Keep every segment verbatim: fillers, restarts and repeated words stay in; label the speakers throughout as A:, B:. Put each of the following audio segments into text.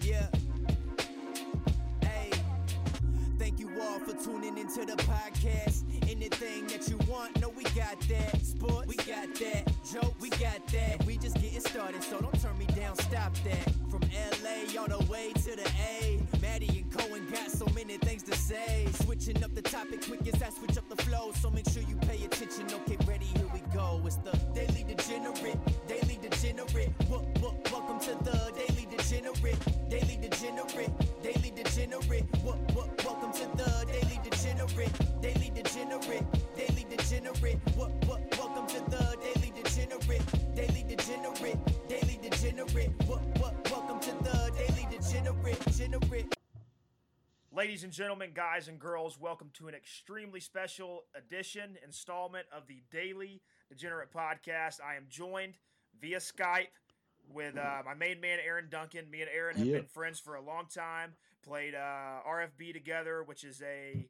A: Yeah. Hey. Thank you all for tuning into the podcast. Anything that you want, no, we got that. Sports, we got that. Joke, we got that. We just getting started, so don't turn me down, stop that. From L A all the way to the A. Maddie and Cohen got so many things to say. Switching up the topic quick as I switch up the flow. So make sure you pay attention. Okay, ready, here we go. It's the Daily Degenerate, Daily Degenerate. What, what, welcome to the Daily Degenerate, Daily Degenerate, Daily Degenerate. What, what, welcome to the Daily Degenerate, Daily Degenerate, Daily Degenerate. What, what, welcome to the Daily Degenerate, Daily Degenerate, Daily Degenerate. What, what, welcome to the Daily Degenerate, Degenerate.
B: Ladies and gentlemen, guys and girls, welcome to an extremely special edition, installment of the Daily Degenerate Podcast. I am joined via Skype with uh, my main man, Aaron Duncan. Me and Aaron have
C: Yeah.
B: been friends for a long time, played uh, R F B together, which is a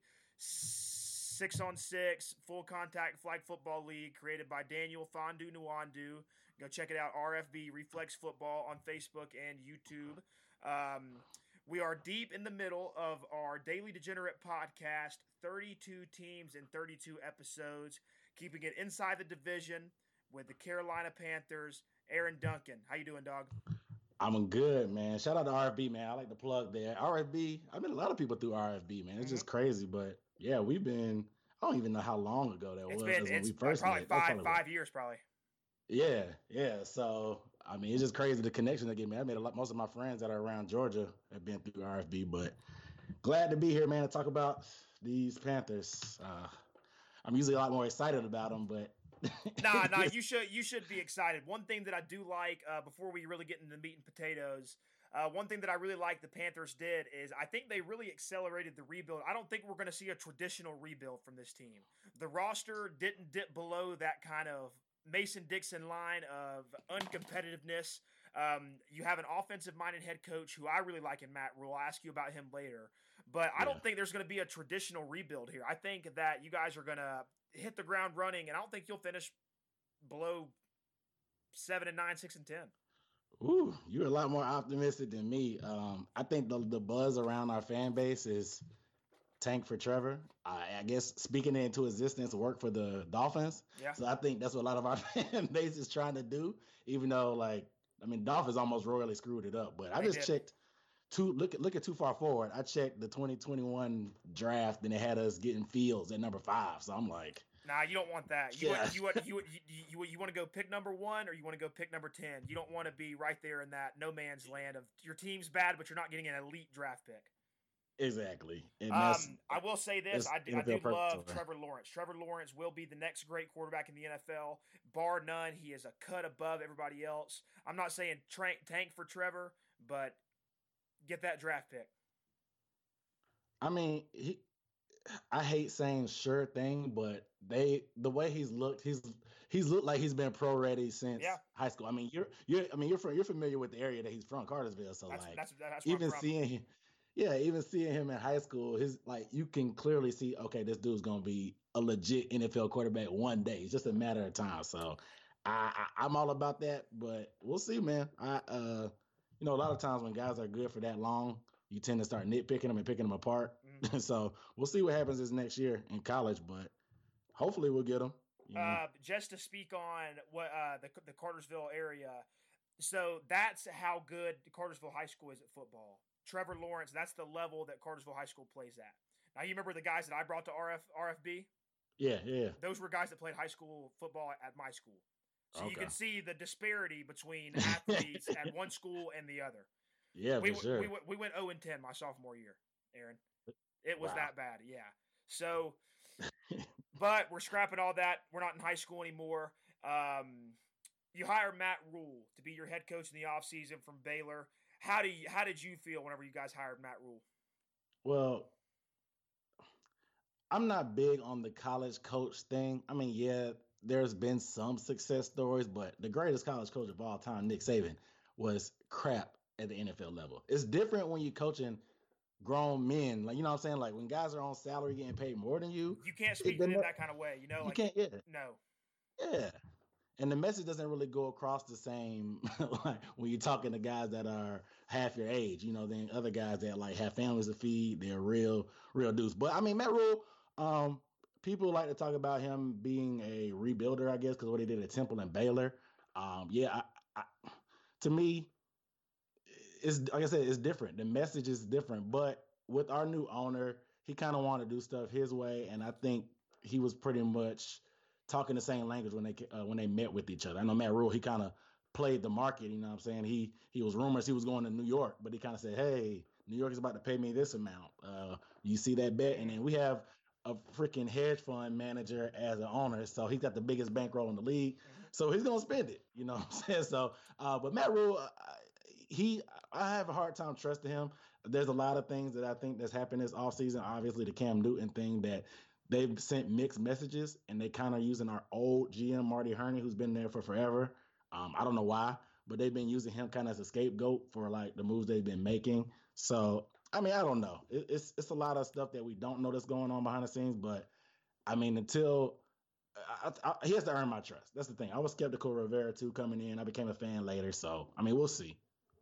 B: six-on-six full contact flag football league created by Daniel Fondu Nwandu. Go check it out, R F B Reflex Football on Facebook and YouTube. Um, we are deep in the middle of our Daily Degenerate Podcast, thirty-two teams and thirty-two episodes, keeping it inside the division with the Carolina Panthers. Aaron Duncan, how you doing, dog?
C: I'm good, man. Shout out to R F B, man. I like the plug there. R F B, I met a lot of people through R F B, man. It's
B: Mhm.
C: just crazy, but yeah, we've been. I don't even know how long ago that
B: It's
C: was
B: been
C: when
B: it's
C: we first
B: probably
C: met. That's
B: five
C: probably
B: five
C: what-
B: years, probably.
C: Yeah, yeah. So I mean, it's just crazy the connection they get, man. I made a lot. Most of my friends that are around Georgia have been through R F B, but glad to be here, man, to talk about these Panthers. Uh, I'm usually a lot more excited about them, but
B: Nah, nah, you should you should be excited. One thing that I do like, uh, before we really get into the meat and potatoes, uh, one thing that I really like the Panthers did is I think they really accelerated the rebuild. I don't think we're going to see a traditional rebuild from this team. The roster didn't dip below that kind of Mason-Dixon line of uncompetitiveness. Um, you have an offensive-minded head coach who I really like in Matt Rule. I'll ask you about him later. But I
C: Yeah.
B: don't think there's going to be a traditional rebuild here. I think that you guys are going to hit the ground running, and I don't think you'll finish below seven and nine, six and ten.
C: Ooh, you're a lot more optimistic than me. Um, I think the the buzz around our fan base is tank for Trevor. I, I guess speaking it into existence worked for the Dolphins.
B: Yeah.
C: So I think that's what a lot of our fan base is trying to do. Even though, like, I mean, Dolphins almost royally screwed it up. But I
B: They
C: just
B: did.
C: checked. Too look at look at too far forward. I checked the twenty twenty-one draft, and it had us getting Fields at number five. So I'm like,
B: Nah, you don't want that. You
C: Yeah.
B: want you want you you, you, you, you want to go pick number one, or you want to go pick number ten. You don't want to be right there in that no man's land of your team's bad, but you're not getting an elite draft pick.
C: exactly. And that's
B: Um, I will say this:
C: it's
B: I do, I
C: N F L
B: do love
C: purpose.
B: Trevor Lawrence. Trevor Lawrence will be the next great quarterback in the N F L, bar none. He is a cut above everybody else. I'm not saying tra- tank for Trevor, but get that draft pick.
C: I mean, he. I hate saying sure thing, but they the way he's looked, he's he's looked like he's been pro ready since
B: Yeah.
C: high school. I mean, you're you're I mean you're from, you're familiar with the area that he's from, Cartersville. So
B: That's
C: like
B: that's that's where
C: even
B: I'm from.
C: seeing him, yeah, even seeing him in high school, his like you can clearly see, okay, this dude's gonna be a legit N F L quarterback one day. It's just a matter of time. So I, I I'm all about that, but we'll see, man. I uh you know, a lot of times when guys are good for that long, you tend to start nitpicking them and picking them apart.
B: Mhm.
C: So we'll see what happens this next year in college, but hopefully we'll get them. You know?
B: Uh, just to speak on what uh, the the Cartersville area, so that's how good Cartersville High School is at football. Trevor Lawrence, that's the level that Cartersville High School plays at. Now you remember the guys that I brought to R F R F B?
C: yeah, yeah.
B: Those were guys that played high school football at my school. So you
C: Okay.
B: can see the disparity between athletes at one school and the other.
C: Yeah,
B: we,
C: for sure.
B: we, we went oh and ten my sophomore year, Aaron. It was
C: Wow.
B: that bad, yeah. So, but we're scrapping all that. We're not in high school anymore. Um, you hire Matt Rule to be your head coach in the offseason from Baylor. How do you, how did you feel whenever you guys hired Matt Rule?
C: Well, I'm not big on the college coach thing. I mean, yeah, there's been some success stories, but the greatest college coach of all time, Nick Saban, was crap at the N F L level. It's different when you're coaching grown men. Like, you know what I'm saying? Like when guys are on salary getting paid more than you,
B: You can't
C: it
B: speak
C: doesn't-
B: in that kind of way, you know?
C: you
B: Like,
C: can't, yeah,
B: no.
C: yeah. and the message doesn't really go across the same like when you're talking to guys that are half your age, you know, than other guys that like have families to feed. They're real, real dudes. But I mean, Matt Rule, um, people like to talk about him being a rebuilder, I guess, because what he did at Temple and Baylor. Um, yeah, I, I, to me, it's like I said, it's different. The message is different, but with our new owner, he kind of wanted to do stuff his way, and I think he was pretty much talking the same language when they uh, when they met with each other. I know Matt Rule, he kind of played the market. You know what I'm saying? He he was rumors he was going to New York, but he kind of said, "Hey, New York is about to pay me this amount. Uh, you see that bet?" And then we have a freaking hedge fund manager as an owner, so he's got the biggest bankroll in the league. So he's gonna spend it. You know what I'm saying? So, uh, but Matt Rule, uh, he I have a hard time trusting him. There's a lot of things that I think that's happened this offseason. Obviously, the Cam Newton thing that they've sent mixed messages, and they kind of using our old G M Marty Herney, who's been there for forever. Um, I don't know why, but they've been using him kind of as a scapegoat for like the moves they've been making. So, I mean, I don't know. It, it's it's a lot of stuff that we don't know that's going on behind the scenes. But I mean, until I, I, he has to earn my trust. That's the thing. I was skeptical of Rivera too coming in. I became a fan later. So, I mean, we'll see.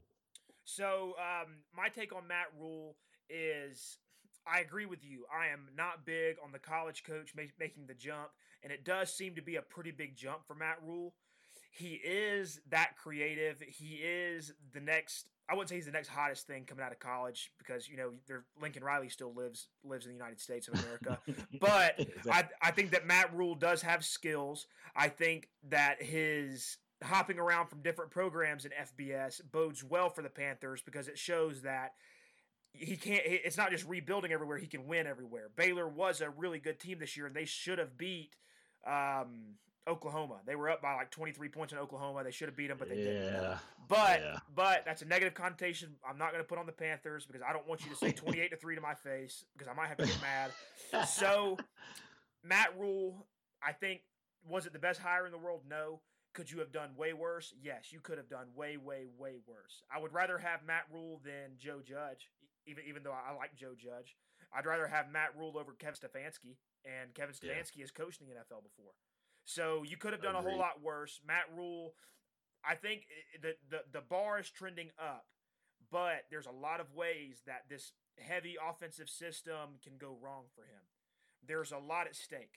B: So um, my take on Matt Rule is I agree with you. I am not big on the college coach ma- making the jump, and it does seem to be a pretty big jump for Matt Rule. He is that creative. He is the next – I wouldn't say he's the next hottest thing coming out of college because, you know, there, Lincoln Riley still lives lives in the United States of America. But exactly. I, I think that Matt Rule does have skills. I think that his – hopping around from different programs in F B S bodes well for the Panthers because it shows that he can't, it's not just rebuilding everywhere. He can win everywhere. Baylor was a really good team this year and they should have beat um, Oklahoma. They were up by like twenty-three points in Oklahoma. They should have beat them, but they
C: yeah.
B: didn't. But,
C: yeah.
B: but that's a negative connotation. I'm not going to put on the Panthers because I don't want you to say twenty-eight to three to my face because I might have to get mad. So Matt Rule, I think, was it the best hire in the world? No. Could you have done way worse? Yes, you could have done way, way, way worse. I would rather have Matt Rule than Joe Judge, even even though I like Joe Judge. I'd rather have Matt Rule over Kevin Stefanski, and Kevin Stefanski yeah. has coached in the N F L before. So you could have done Agreed. a whole lot worse. Matt Rule, I think the, the, the bar is trending up, but there's a lot of ways that this heavy offensive system can go wrong for him. There's a lot at stake.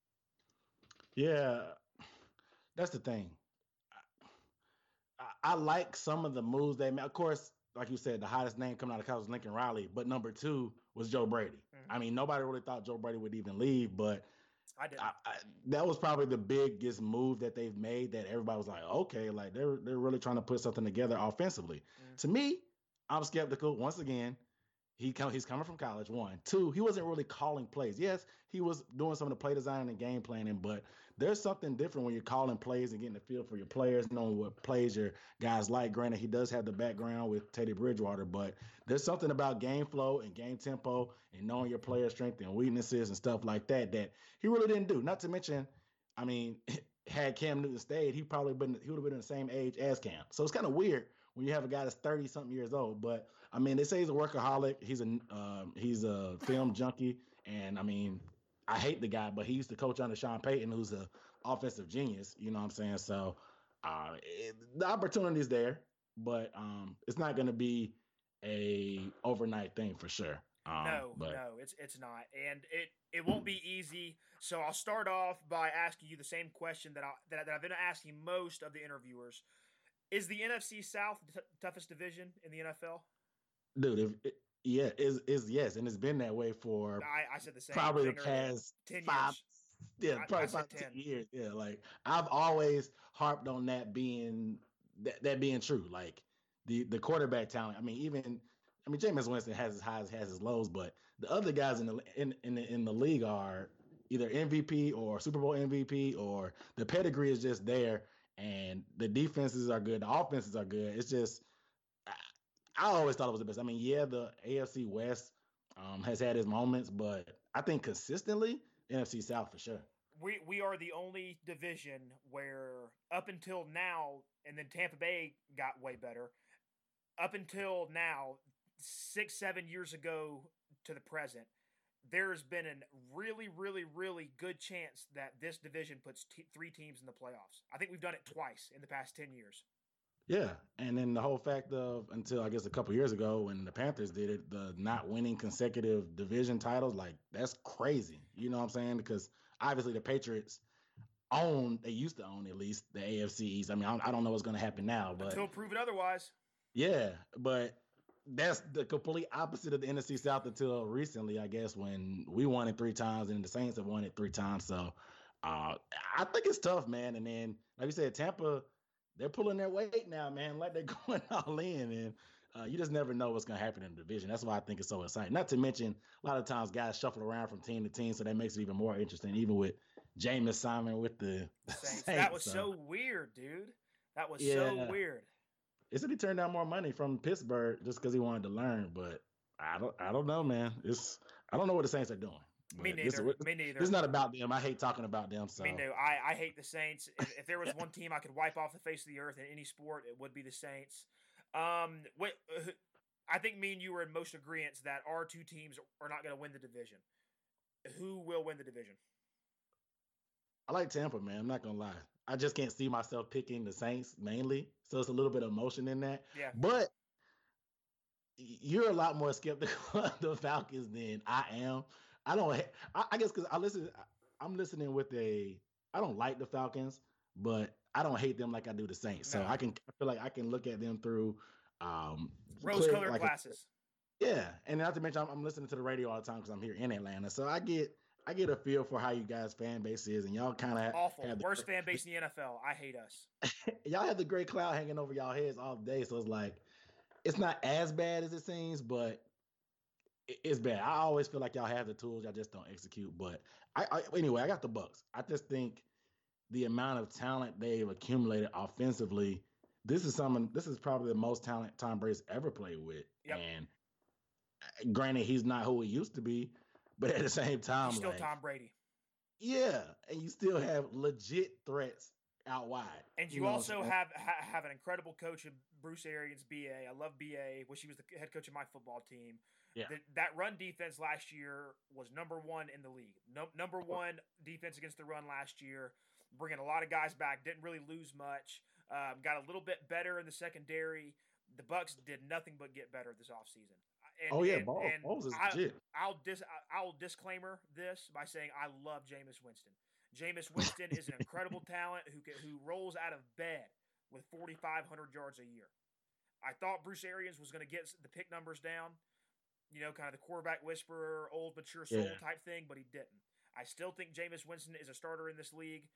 C: Yeah. That's the thing. I, I like some of the moves they made. Of course, like you said, the hottest name coming out of college was Lincoln Riley, but number two was Joe Brady. Mm-hmm. I mean, nobody really thought Joe Brady would even leave, but
B: I did.
C: I, I, that was probably the biggest move that they've made that everybody was like, okay, like they're they're really trying to put something together offensively. Mm-hmm. To me, I'm skeptical. Once again, he come, he's coming from college, one. Two, he wasn't really calling plays. Yes, he was doing some of the play design and game planning, but there's something different when you're calling plays and getting the feel for your players, knowing what plays your guys like. Granted, he does have the background with Teddy Bridgewater, but there's something about game flow and game tempo and knowing your player strength and weaknesses and stuff like that that he really didn't do. Not to mention, I mean, had Cam Newton stayed, he probably been he would have been the same age as Cam. So it's kind of weird when you have a guy that's thirty something years old. But I mean, they say he's a workaholic. He's a um, he's a film junkie, and I mean. I hate the guy, but he used to coach under Sean Payton, who's an offensive genius. You know what I'm saying? So uh, it, the opportunity is there, but um, it's not going to be a overnight thing for sure. Um,
B: no,
C: but.
B: no, it's it's not, and it it won't be easy. So I'll start off by asking you the same question that I that, that I've been asking most of the interviewers: is the N F C South the t- toughest division in the N F L?
C: Dude, if it, yeah, is is yes, and it's been that way for
B: I, I said the same
C: probably the
B: thing
C: past
B: ten
C: five,
B: years.
C: yeah, probably
B: I, I
C: five ten years. Yeah, like I've always harped on that being that, that being true. Like the the quarterback talent. I mean, even I mean, Jameis Winston has his highs, has his lows, but the other guys in the in in the, in the league are either M V P or Super Bowl M V P, or the pedigree is just there, and the defenses are good, the offenses are good. It's just. I always thought it was the best. I mean, yeah, the A F C West um, has had its moments, but I think consistently, N F C South for sure.
B: We we are the only division where up until now, and then Tampa Bay got way better. Up until now, six, seven years ago to the present, there's been a really, really, really good chance that this division puts t- three teams in the playoffs. I think we've done it twice in the past ten years.
C: Yeah, and then the whole fact of until I guess a couple years ago when the Panthers did it, the not winning consecutive division titles, like that's crazy. You know what I'm saying? Because obviously the Patriots own, they used to own at least the A F C East. I mean, I don't, I don't know what's going to happen now, but
B: until proven otherwise.
C: Yeah, but that's the complete opposite of the N F C South until recently, I guess, when we won it three times and the Saints have won it three times. So uh, I think it's tough, man. And then, like you said, Tampa, they're pulling their weight now, man. Like they're going all in, and uh, you just never know what's going to happen in the division. That's why I think it's so exciting. Not to mention, a lot of times guys shuffle around from team to team, so that makes it even more interesting. Even with Jameis Simon with the
B: Saints.
C: Saints,
B: that was
C: so.
B: so weird, dude. That was
C: Yeah.
B: so weird.
C: It said he turned down more money from Pittsburgh just because he wanted to learn, but I don't, I don't know, man. It's, I don't know what the Saints are doing.
B: Me neither.
C: This,
B: Me neither.
C: It's not about them. I hate talking about them. So.
B: Me neither. I, I hate the Saints. If, if there was one team I could wipe off the face of the earth in any sport, it would be the Saints. Um, what, uh, I think me and you are in most agreement that our two teams are not going to win the division. Who will win the division?
C: I like Tampa, man. I'm not gonna lie. I just can't see myself picking the Saints mainly, so it's a little bit of emotion in that.
B: Yeah.
C: But you're a lot more skeptical of the Falcons than I am. I don't. I, I guess because I listen. I'm listening with a. I don't like the Falcons, but I don't hate them like I do the Saints. So
B: No.
C: I can. I feel like I can look at them through um,
B: rose-colored
C: like
B: glasses.
C: A, yeah, and not to mention I'm, I'm listening to the radio all the time because I'm here in Atlanta, so I get. I get a feel for how you guys' fan base is, and y'all kind of
B: awful.
C: Have the,
B: Worst fan base in the N F L. I hate us.
C: Y'all have the great cloud hanging over y'all heads all day, so it's like it's not as bad as it seems, but it, it's bad. I always feel like y'all have the tools, y'all just don't execute. But I, I anyway, I got the Bucks. I just think the amount of talent they've accumulated offensively. This is someone. This is probably the most talent Tom Brady's ever played with,
B: Yep.
C: and granted, he's not who he used to be. But at the same time,
B: He's still
C: like,
B: Tom Brady.
C: Yeah, and you still have legit threats out wide.
B: And you, you know, also have ha- have an incredible coach, Bruce Arians, B A. I love B A. Wish he was the head coach of my football team.
C: Yeah.
B: The, that run defense last year was number one in the league. No, number one defense against the run last year. Bringing a lot of guys back. Didn't really lose much. Um, got a little bit better in the secondary. The Bucks did nothing but get better this offseason. And,
C: oh yeah,
B: and,
C: Ball,
B: and
C: Balls is
B: I,
C: legit.
B: I'll dis I'll disclaimer this by saying I love Jameis Winston. Jameis Winston is an incredible talent who can, who rolls out of bed with forty-five hundred yards a year. I thought Bruce Arians was going to get the pick numbers down, you know, kind of the quarterback whisperer, old mature soul
C: Yeah.
B: type thing, but he didn't. I still think Jameis Winston is a starter in this league.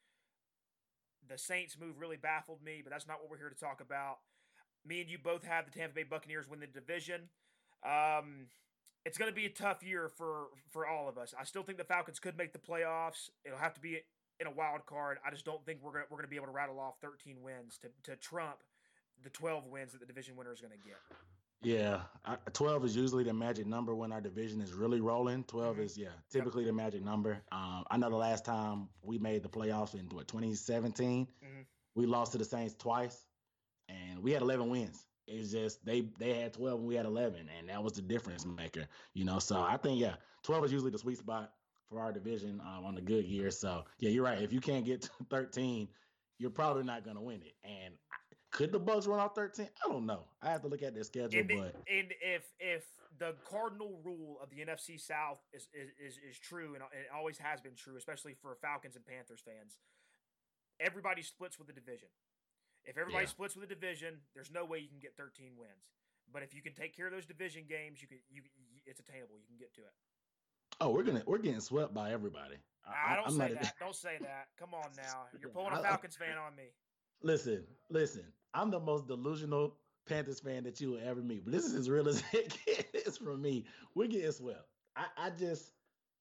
B: The Saints move really baffled me, but that's not what we're here to talk about. Me and you both have the Tampa Bay Buccaneers win the division. Um, it's going to be a tough year for, for all of us. I still think the Falcons could make the playoffs. It'll have to be in a wild card. I just don't think we're going to, we're going to be able to rattle off thirteen wins to, to trump the twelve wins that the division winner is going to get.
C: Yeah, I, twelve is usually the magic number when our division is really rolling. twelve mm-hmm. is, yeah, typically yep. the magic number. Um, I know the last time we made the playoffs in, what, twenty seventeen, mm-hmm. we lost to the Saints twice, and we had eleven wins. It's just they they had twelve and we had eleven, and that was the difference maker, you know. So I think yeah, twelve is usually the sweet spot for our division um, on the good year. So yeah, you're right. If you can't get to thirteen, you're probably not going to win it. And could the Bucks run off thirteen? I don't know. I have to look at their schedule.
B: And,
C: but
B: and if if the cardinal rule of the N F C South is is is, is true, and it always has been true, especially for Falcons and Panthers fans, everybody splits with the division. If everybody yeah. splits with a division, there's no way you can get thirteen wins. But if you can take care of those division games, you can you, you it's attainable. You can get to it.
C: Oh, we're gonna we're getting swept by everybody.
B: I, I don't
C: I'm
B: say
C: not,
B: that. Don't say that. Come on now, you're pulling a Falcons I, fan on me.
C: Listen, listen. I'm the most delusional Panthers fan that you will ever meet. But this is as real as it gets from me. We're getting swept. I, I just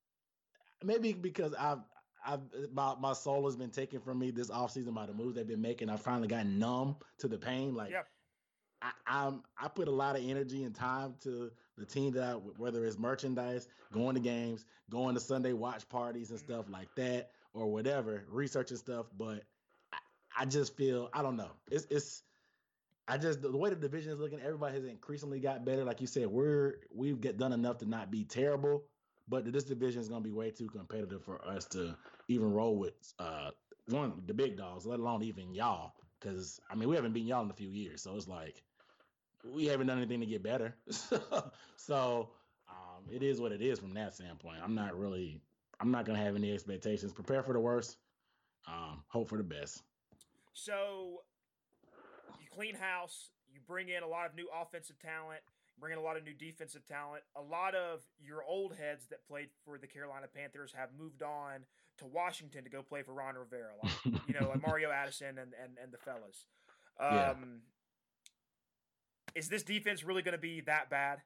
C: maybe because I've. I've, my, my soul has been taken from me this offseason by the moves they've been making. I've finally gotten numb to the pain. Like
B: yep.
C: I, I'm, I put a lot of energy and time to the team that I, whether it's merchandise, going to games, going to Sunday watch parties and mm-hmm. stuff like that, or whatever, researching stuff. But I, I just feel, I don't know. It's, it's, I just, the way the division is looking, everybody has increasingly got better. Like you said, we're, we've get done enough to not be terrible, But this division is going to be way too competitive for us to even roll with uh, one the big dogs, let alone even y'all. Because I mean, we haven't beaten y'all in a few years, so it's like we haven't done anything to get better. so um, it is what it is from that standpoint. I'm not really, I'm not going to have any expectations. Prepare for the worst. Um, hope for the best.
B: So you clean house. You bring in a lot of new offensive talent. Bring in a lot of new defensive talent. A lot of your old heads that played for the Carolina Panthers have moved on to Washington to go play for Ron Rivera, like, you know, like Mario Addison and, and, and the fellas. Um,
C: Yeah.
B: Is this defense really going to be that bad?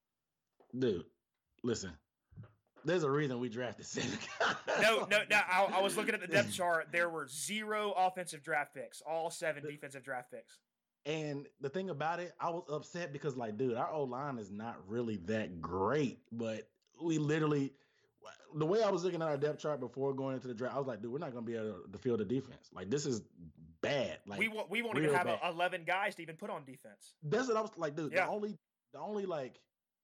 C: Dude, listen. There's a reason we drafted seven guys.
B: No, no, no. I, I was looking at the depth chart. There were zero offensive draft picks, all seven defensive draft picks.
C: And the thing about it, I was upset because, like, dude, our O-line is not really that great, but we literally, the way I was looking at our depth chart before going into the draft, I was like, dude, we're not going to be able to field the defense. Like, this is bad. Like,
B: we we won't even have a, eleven guys to even put on defense.
C: That's what I was like, dude.
B: Yeah.
C: The only, the only like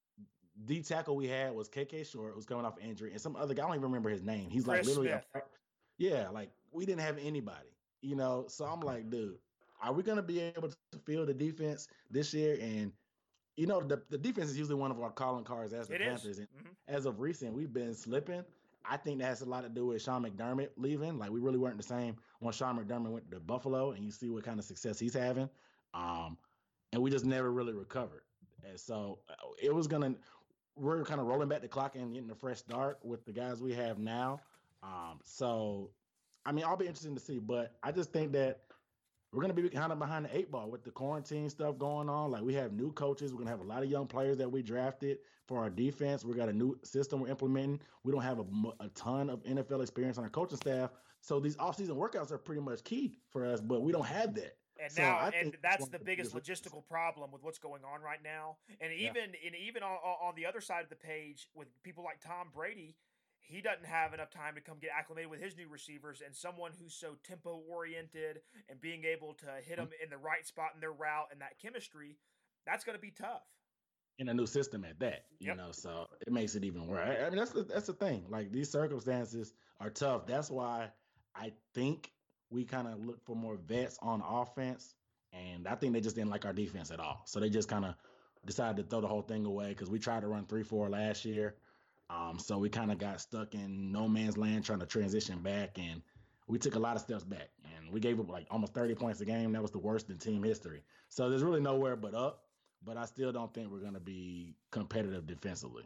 C: D tackle we had was K K Short, who's coming off injury, and some other guy. I don't even remember his name. He's like
B: Chris
C: literally,
B: Smith.
C: a, yeah, like we didn't have anybody, you know. So I'm like, dude, are we gonna be able to field the defense this year? And you know, the, the defense is usually one of our calling cards as the
B: It
C: Panthers.
B: is.
C: And
B: Mm-hmm.
C: as of recent, we've been slipping. I think that has a lot to do with Sean McDermott leaving. Like we really weren't the same when Sean McDermott went to Buffalo, and you see what kind of success he's having. Um, and we just never really recovered. And so uh, it was gonna. We're kind of rolling back the clock and getting a fresh start with the guys we have now. Um, so, I mean, I'll be interested to see, but I just think that we're going to be kind of behind the eight ball with the quarantine stuff going on. Like we have new coaches. We're going to have a lot of young players that we drafted for our defense. We got a new system we're implementing. We don't have a, a ton of N F L experience on our coaching staff. So these offseason workouts are pretty much key for us, but we don't have that.
B: And
C: so
B: now,
C: I
B: and
C: think
B: that's
C: one
B: the
C: of
B: biggest
C: biggest-
B: logistical problem with what's going on right now. And
C: Yeah.
B: even, and even on, on the other side of the page, with people like Tom Brady, he doesn't have enough time to come get acclimated with his new receivers. And someone who's so tempo oriented and being able to hit them in the right spot in their route and that chemistry, that's going to be tough.
C: In a new system at that, you
B: Yep.
C: know, so it makes it even worse. I, I mean, that's the, that's the thing. Like these circumstances are tough. That's why I think we kind of look for more vets on offense, and I think they just didn't like our defense at all. So they just kind of decided to throw the whole thing away because we tried to run three four last year. Um, so we kind of got stuck in no man's land trying to transition back, and we took a lot of steps back, and we gave up like almost thirty points a game. That was the worst in team history. So there's really nowhere but up. But I still don't think we're going to be competitive defensively.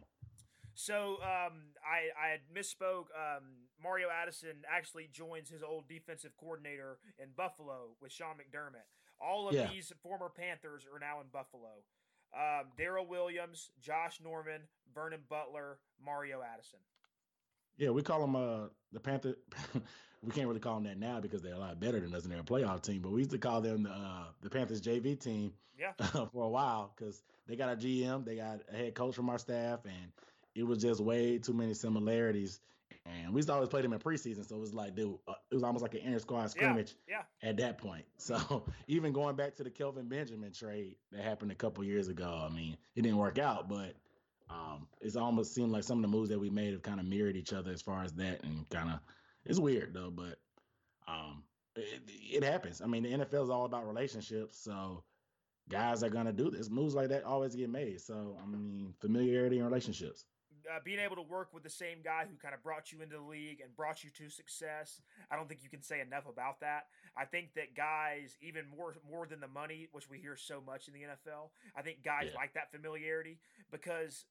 B: So um, I, I had misspoke. Um, Mario Addison actually joins his old defensive coordinator in Buffalo with Sean McDermott. All of
C: Yeah.
B: these former Panthers are now in Buffalo. Um, Darrell Williams, Josh Norman, Vernon Butler, Mario Addison.
C: Yeah, we call them uh, the Panther. We can't really call them that now because they're a lot better than us and they're a playoff team. But we used to call them the uh, the Panthers J V team
B: Yeah.
C: for a while because they got a G M, they got a head coach from our staff, and it was just way too many similarities. And we used to always play them in preseason, so it was like, dude, uh, it was almost like an inter squad scrimmage
B: Yeah.
C: at that point. So even going back to the Kelvin Benjamin trade that happened a couple years ago, I mean, it didn't work out, but um, it's almost seemed like some of the moves that we made have kind of mirrored each other as far as that, and kind of it's weird though, but um, it, it happens. I mean, the N F L is all about relationships, so guys are gonna do this. Moves like that always get made. So I mean, familiarity and relationships.
B: Uh, being able to work with the same guy who kind of brought you into the league and brought you to success, I don't think you can say enough about that. I think that guys, even more more than the money, which we hear so much in the N F L, I think guys
C: Yeah.
B: like that familiarity because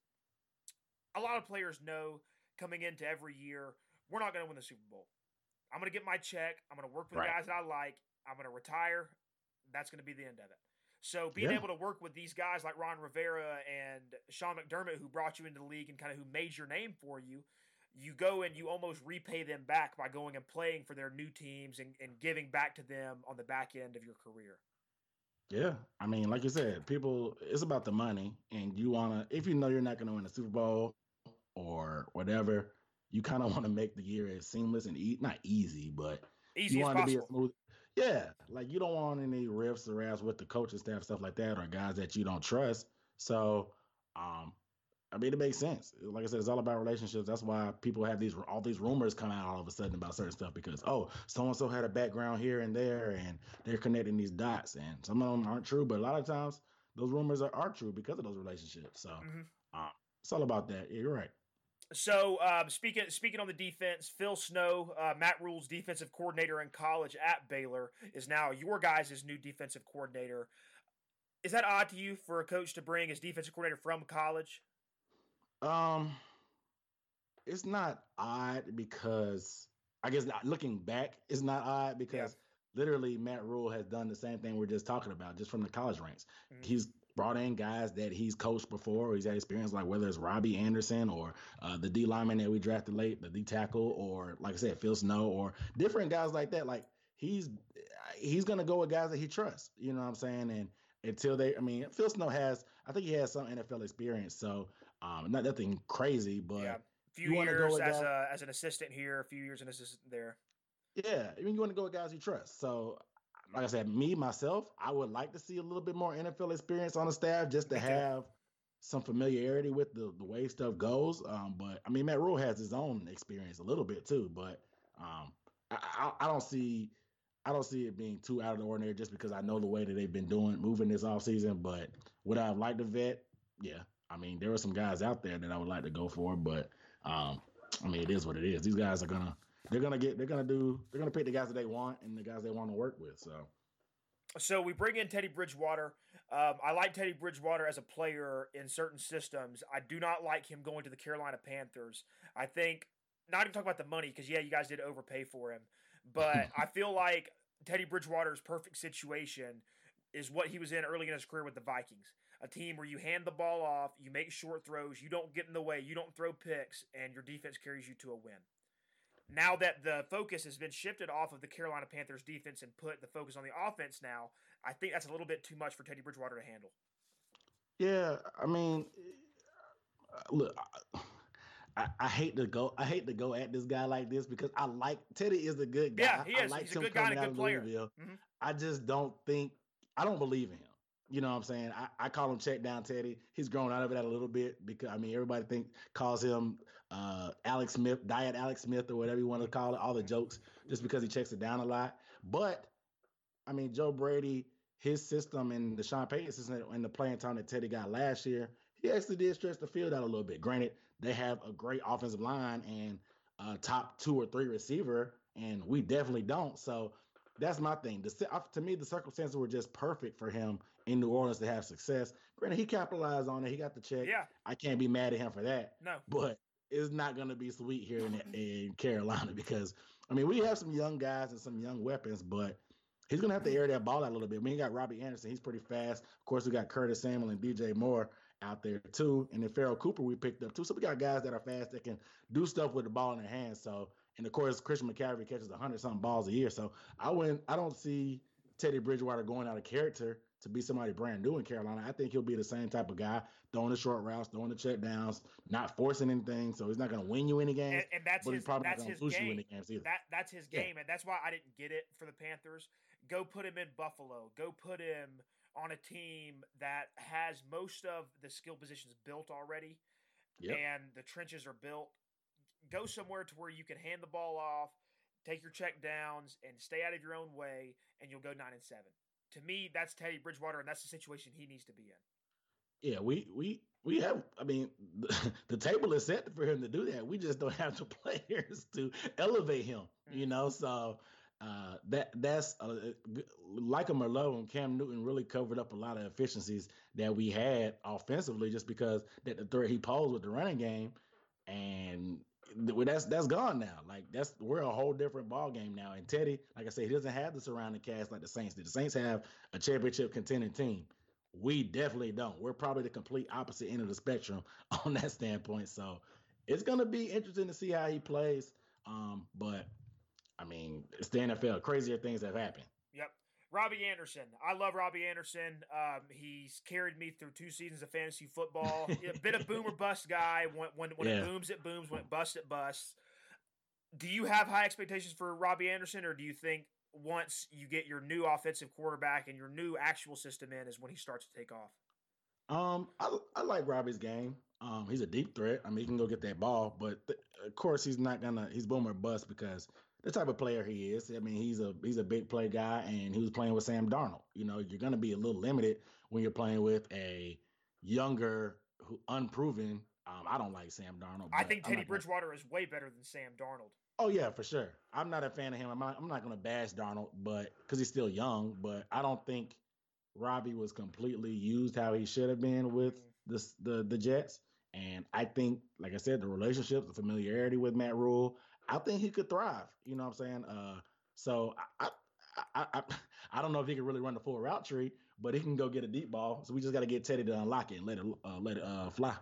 B: a lot of players know coming into every year, we're not going to win the Super Bowl. I'm going to get my check. I'm going to work with
C: Right.
B: the guys that I like. I'm going to retire. That's going to be the end of it. So being
C: Yeah.
B: able to work with these guys like Ron Rivera and Sean McDermott, who brought you into the league and kind of who made your name for you, you go and you almost repay them back by going and playing for their new teams and, and giving back to them on the back end of your career.
C: Yeah, I mean, like you said, people, it's about the money, and you want to, if you know you're not going to win a Super Bowl or whatever, you kind of want to make the year as seamless and e- not easy, but
B: Easy
C: you
B: as
C: want it to be
B: possible.
C: as smooth. Yeah, like you don't want any riffs or rafts with the coaching staff, stuff like that, or guys that you don't trust. So, um, I mean, it makes sense. Like I said, it's all about relationships. That's why people have these all these rumors come out all of a sudden about certain stuff because oh, so and so had a background here and there, and they're connecting these dots. And some of them aren't true, but a lot of times those rumors are, are true because of those relationships. So
B: Mm-hmm.
C: um, it's all about that. Yeah, you're right.
B: So um, speaking speaking on the defense, Phil Snow, uh, Matt Rule's defensive coordinator in college at Baylor, is now your guys' new defensive coordinator. Is that odd to you for a coach to bring his defensive coordinator from college?
C: Um, it's not odd because I guess not, looking back, it's not odd because yeah. literally Matt Rule has done the same thing we're just talking about, just from the college ranks. Mm-hmm. He's brought in guys that he's coached before, or he's had experience, like whether it's Robbie Anderson or uh, the D lineman that we drafted late, the D tackle, or like I said, Phil Snow, or different guys like that. Like he's he's gonna go with guys that he trusts. You know what I'm saying? And until they, I mean, Phil Snow has, I think he has some N F L experience, so um, not nothing crazy, but
B: yeah, a few years as guys, a as an assistant here, a few years as an assistant there.
C: Yeah, I mean, you want to go with guys you trust. So, like I said, me myself, I would like to see a little bit more N F L experience on the staff, just to have some familiarity with the the way stuff goes. Um, but I mean, Matt Rule has his own experience a little bit too, but um, I, I, I don't see. I don't see it being too out of the ordinary just because I know the way that they've been doing, moving this offseason. But would I have liked to vet? Yeah. I mean, there are some guys out there that I would like to go for, but um, I mean, it is what it is. These guys are gonna, they're gonna get, they're gonna do, they're gonna pick the guys that they want and the guys they want to work with. So,
B: so we bring in Teddy Bridgewater. Um, I like Teddy Bridgewater as a player in certain systems. I do not like him going to the Carolina Panthers. I think not even talk about the money because yeah, you guys did overpay for him. But I feel like Teddy Bridgewater's perfect situation is what he was in early in his career with the Vikings. A team where you hand the ball off, you make short throws, you don't get in the way, you don't throw picks, and your defense carries you to a win. Now that the focus has been shifted off of the Carolina Panthers defense and put the focus on the offense now, I think that's a little bit too much for Teddy Bridgewater to handle.
C: Yeah, I mean, look, I, I hate to go. I hate to go at this guy like this because I like Teddy is a good guy.
B: Yeah, he is.
C: I like
B: He's
C: him
B: a good guy and a good player.
C: Mm-hmm. I just don't think I don't believe in him. You know what I'm saying? I, I call him check down Teddy. He's grown out of it a little bit because I mean everybody think calls him uh, Alex Smith, Diet Alex Smith, or whatever you want to call it. All the jokes just because he checks it down a lot. But I mean Joe Brady, his system and the Sean Payton system and the playing time that Teddy got last year, he actually did stretch the field out a little bit. Granted, they have a great offensive line and a top two or three receiver, and we definitely don't. So that's my thing. The, to me, the circumstances were just perfect for him in New Orleans to have success. Granted, he capitalized on it. He got the check.
B: Yeah.
C: I can't be mad at him for that.
B: No.
C: But it's not going to be sweet here in, in Carolina because, I mean, we have some young guys and some young weapons, but he's going to have to air that ball out a little bit. We ain't got Robbie Anderson. He's pretty fast. Of course, we got Curtis Samuel and D J Moore out there too. And then Farrell Cooper we picked up too. So we got guys that are fast that can do stuff with the ball in their hands. So, and of course, Christian McCaffrey catches one hundred something balls a year. So I wouldn't, I don't see Teddy Bridgewater going out of character to be somebody brand new in Carolina. I think he'll be the same type of guy, throwing the short routes, throwing the check downs, not forcing anything. So he's not going to win you any games.
B: And, and that's
C: but
B: his,
C: he's probably
B: that's
C: not going
B: his
C: to lose
B: game.
C: you any games either.
B: That, that's his game.
C: Yeah.
B: And that's why I didn't get it for the Panthers. Go put him in Buffalo. Go put him on a team that has most of the skill positions built already. Yep. And the trenches are built. Go somewhere to where you can hand the ball off, take your check downs, and stay out of your own way, and you'll go nine and seven. To me, that's Teddy Bridgewater, and that's the situation he needs to be in.
C: Yeah, we we we have. I mean, the, the table is set for him to do that. We just don't have the players to elevate him. Mm-hmm. You know, so uh, that that's uh, like him or love him. Cam Newton really covered up a lot of efficiencies that we had offensively, just because that the threat he posed with the running game, and that's that's gone now. Like that's we're a whole different ball game now. And Teddy, like I said, he doesn't have the surrounding cast like the Saints did. The Saints have a championship contending team. We definitely don't. We're probably the complete opposite end of the spectrum on that standpoint. So it's gonna be interesting to see how he plays. Um, but I mean, it's the N F L. Crazier things have happened.
B: Yep. Robbie Anderson. I love Robbie Anderson. Um, he's carried me through two seasons of fantasy football. A bit of boom or bust guy. When when, when yeah. it booms, it booms. When it busts, it busts. Do you have high expectations for Robbie Anderson, or do you think once you get your new offensive quarterback and your new actual system in is when he starts to take off?
C: Um, I I like Robbie's game. Um, he's a deep threat. I mean, he can go get that ball, but th- of course he's not gonna. He's boom or bust because the type of player he is. I mean, he's a he's a big play guy, and he was playing with Sam Darnold. You know, you're gonna be a little limited when you're playing with a younger, who, unproven. Um, I don't like Sam Darnold.
B: I
C: But
B: think
C: I'm
B: Teddy
C: not gonna,
B: Bridgewater is way better than Sam Darnold.
C: Oh yeah, for sure. I'm not a fan of him. I'm not. I'm not gonna bash Darnold, but because he's still young. But I don't think Robbie was completely used how he should have been with
B: Mm.
C: this the the Jets. And I think, like I said, the relationship, the familiarity with Matt Rule, I think he could thrive. You know what I'm saying? Uh, so I, I, I, I, I don't know if he can really run the full route tree, but he can go get a deep ball. So we just got to get Teddy to unlock it and let it uh, let it uh, fly.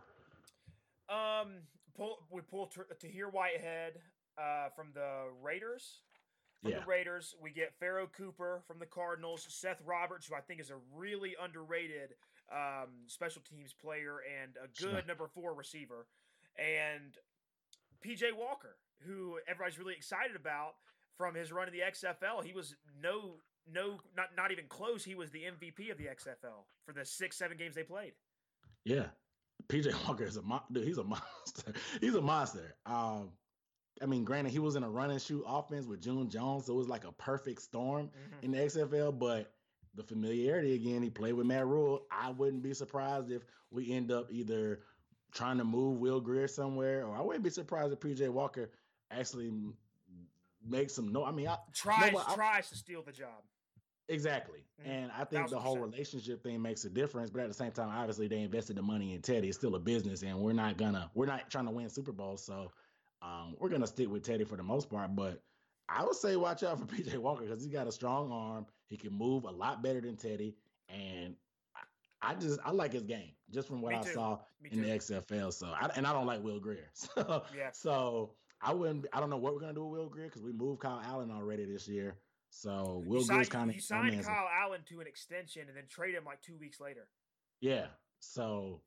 B: Um, pull, we pull Tahir Whitehead uh, from the Raiders. From
C: Yeah.
B: the Raiders, we get Pharaoh Cooper from the Cardinals, Seth Roberts, who I think is a really underrated um, special teams player and a good
C: Sure.
B: number four receiver, and P J Walker, who everybody's really excited about from his run in the X F L. He was no, no, not not even close. He was the M V P of the X F L for the six, seven games they played.
C: Yeah. P J Walker is a mon- dude. He's a monster. He's a monster. Um, I mean, granted, he was in a run and shoot offense with June Jones, so it was like a perfect storm
B: Mhm.
C: in the X F L. But the familiarity again, he played with Matt Rule. I wouldn't be surprised if we end up either trying to move Will Greer somewhere, or I wouldn't be surprised if P J Walker actually m- makes some no. I mean, I
B: Tries
C: no, I,
B: tries to steal the job.
C: exactly.
B: Mhm.
C: And I think the whole
B: Thousand percent.
C: relationship thing makes a difference. But at the same time, obviously they invested the money in Teddy. It's still a business, and we're not gonna we're not trying to win Super Bowls. So um, we're gonna stick with Teddy for the most part. But I would say watch out for P J Walker because he's got a strong arm. He can move a lot better than Teddy, and I, I just I like his game just from what
B: Me
C: I
B: too.
C: saw
B: Me
C: in
B: too.
C: the X F L. So I, and I don't like Will Greer. So
B: Yeah.
C: so I wouldn't. I don't know what we're gonna do with Will Greer because we moved Kyle Allen already this year. So
B: You
C: Will Greer's
B: signed,
C: kind of
B: you signed Kyle Allen to an extension and then trade him like two weeks later.
C: yeah. So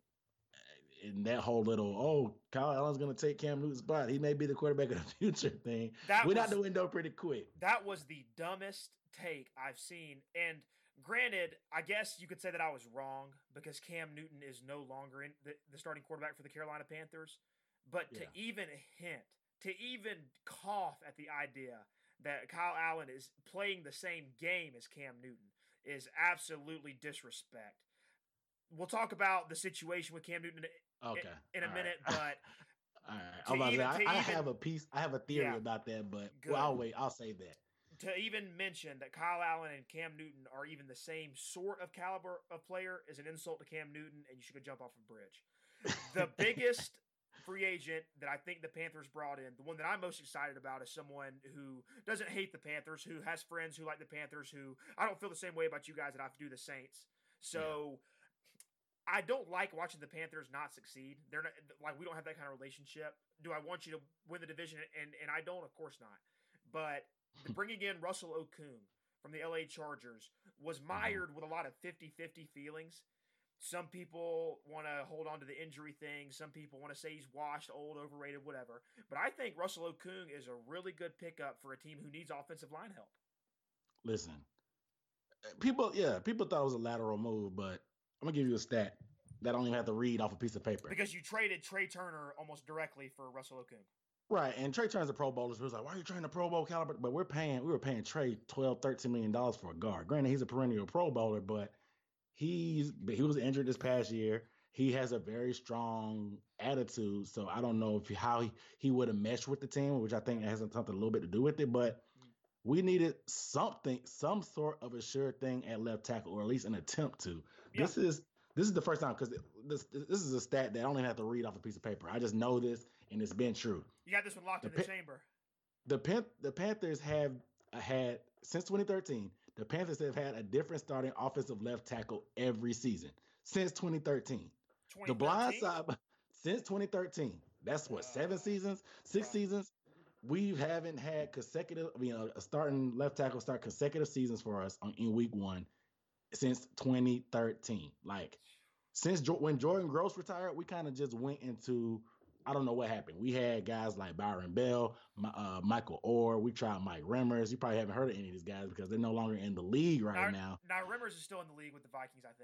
C: in that whole little oh Kyle Allen's gonna take Cam Newton's spot, he may be the quarterback of the future thing.
B: That
C: Went
B: was
C: out the window pretty quick.
B: that was the dumbest take I've seen. And granted, I guess you could say that I was wrong because Cam Newton is no longer in the, the starting quarterback for the Carolina Panthers. But to
C: Yeah.
B: even hint, to even cough at the idea that Kyle Allen is playing the same game as Cam Newton is absolutely disrespect. We'll talk about the situation with Cam Newton
C: Okay.
B: in a
C: All
B: minute,
C: right.
B: but
C: All right.
B: to
C: I'm about to
B: even-
C: say,
B: to
C: I, I
B: even-
C: have a piece. I have a theory
B: Yeah.
C: about that, but
B: Good.
C: well, I'll wait. I'll save that.
B: to even mention that Kyle Allen and Cam Newton are even the same sort of caliber of player is an insult to Cam Newton, and you should go jump off a bridge. The biggest free agent that I think the Panthers brought in, the one that I'm most excited about, is someone who doesn't hate the Panthers, who has friends who like the Panthers, who I don't feel the same way about you guys that I do the Saints. So I don't like watching the Panthers not succeed. They're not like we don't have that kind of relationship. Do I want you to win the division? And and I don't, of course not. But bringing in Russell Okung from the L A Chargers was mired with a lot of fifty-fifty feelings. Some people want to hold on to the injury thing. Some people want to say he's washed, old, overrated, whatever. But I think Russell Okung is a really good pickup for a team who needs offensive line help.
C: Listen, people, yeah, people thought it was a lateral move, but I'm gonna give you a stat that I don't even have to read off a piece of paper.
B: Because you traded Trey Turner almost directly for Russell Okung.
C: Right, and Trey Turner's a Pro Bowler, so it was like, why are you trying to Pro Bowl caliber? But we're paying, we were paying Trey twelve, thirteen million dollars for a guard. Granted, he's a perennial Pro Bowler, but he's he was injured this past year. He has a very strong attitude, so I don't know if he, how he, he would have meshed with the team, which I think has something a little bit to do with it. But we needed something, some sort of a sure thing at left tackle, or at least an attempt to.
B: Yeah.
C: This is this is the first time because this this is a stat that I don't even have to read off a piece of paper. I just know this, and it's been true.
B: You got this one locked
C: The
B: in the
C: Pan-
B: chamber.
C: The Pan- the Panthers have uh, had since twenty thirteen. The Panthers have had a different starting offensive left tackle every season since twenty thirteen. The blind
B: twenty thirteen?
C: side since twenty thirteen. That's what, seven
B: Uh,
C: seasons, six
B: right.
C: seasons. We haven't had consecutive. I mean, a, a starting left tackle start consecutive seasons for us on, in week one since twenty thirteen. Like since Jo- when Jordan Gross retired, we kind of just went into. I don't know what happened. We had guys like Byron Bell, Mi- uh, Michael Orr. We tried Mike Remmers. You probably haven't heard of any of these guys because they're no longer in the league right now.
B: Now, Rimmers is still in the league with the Vikings, I think.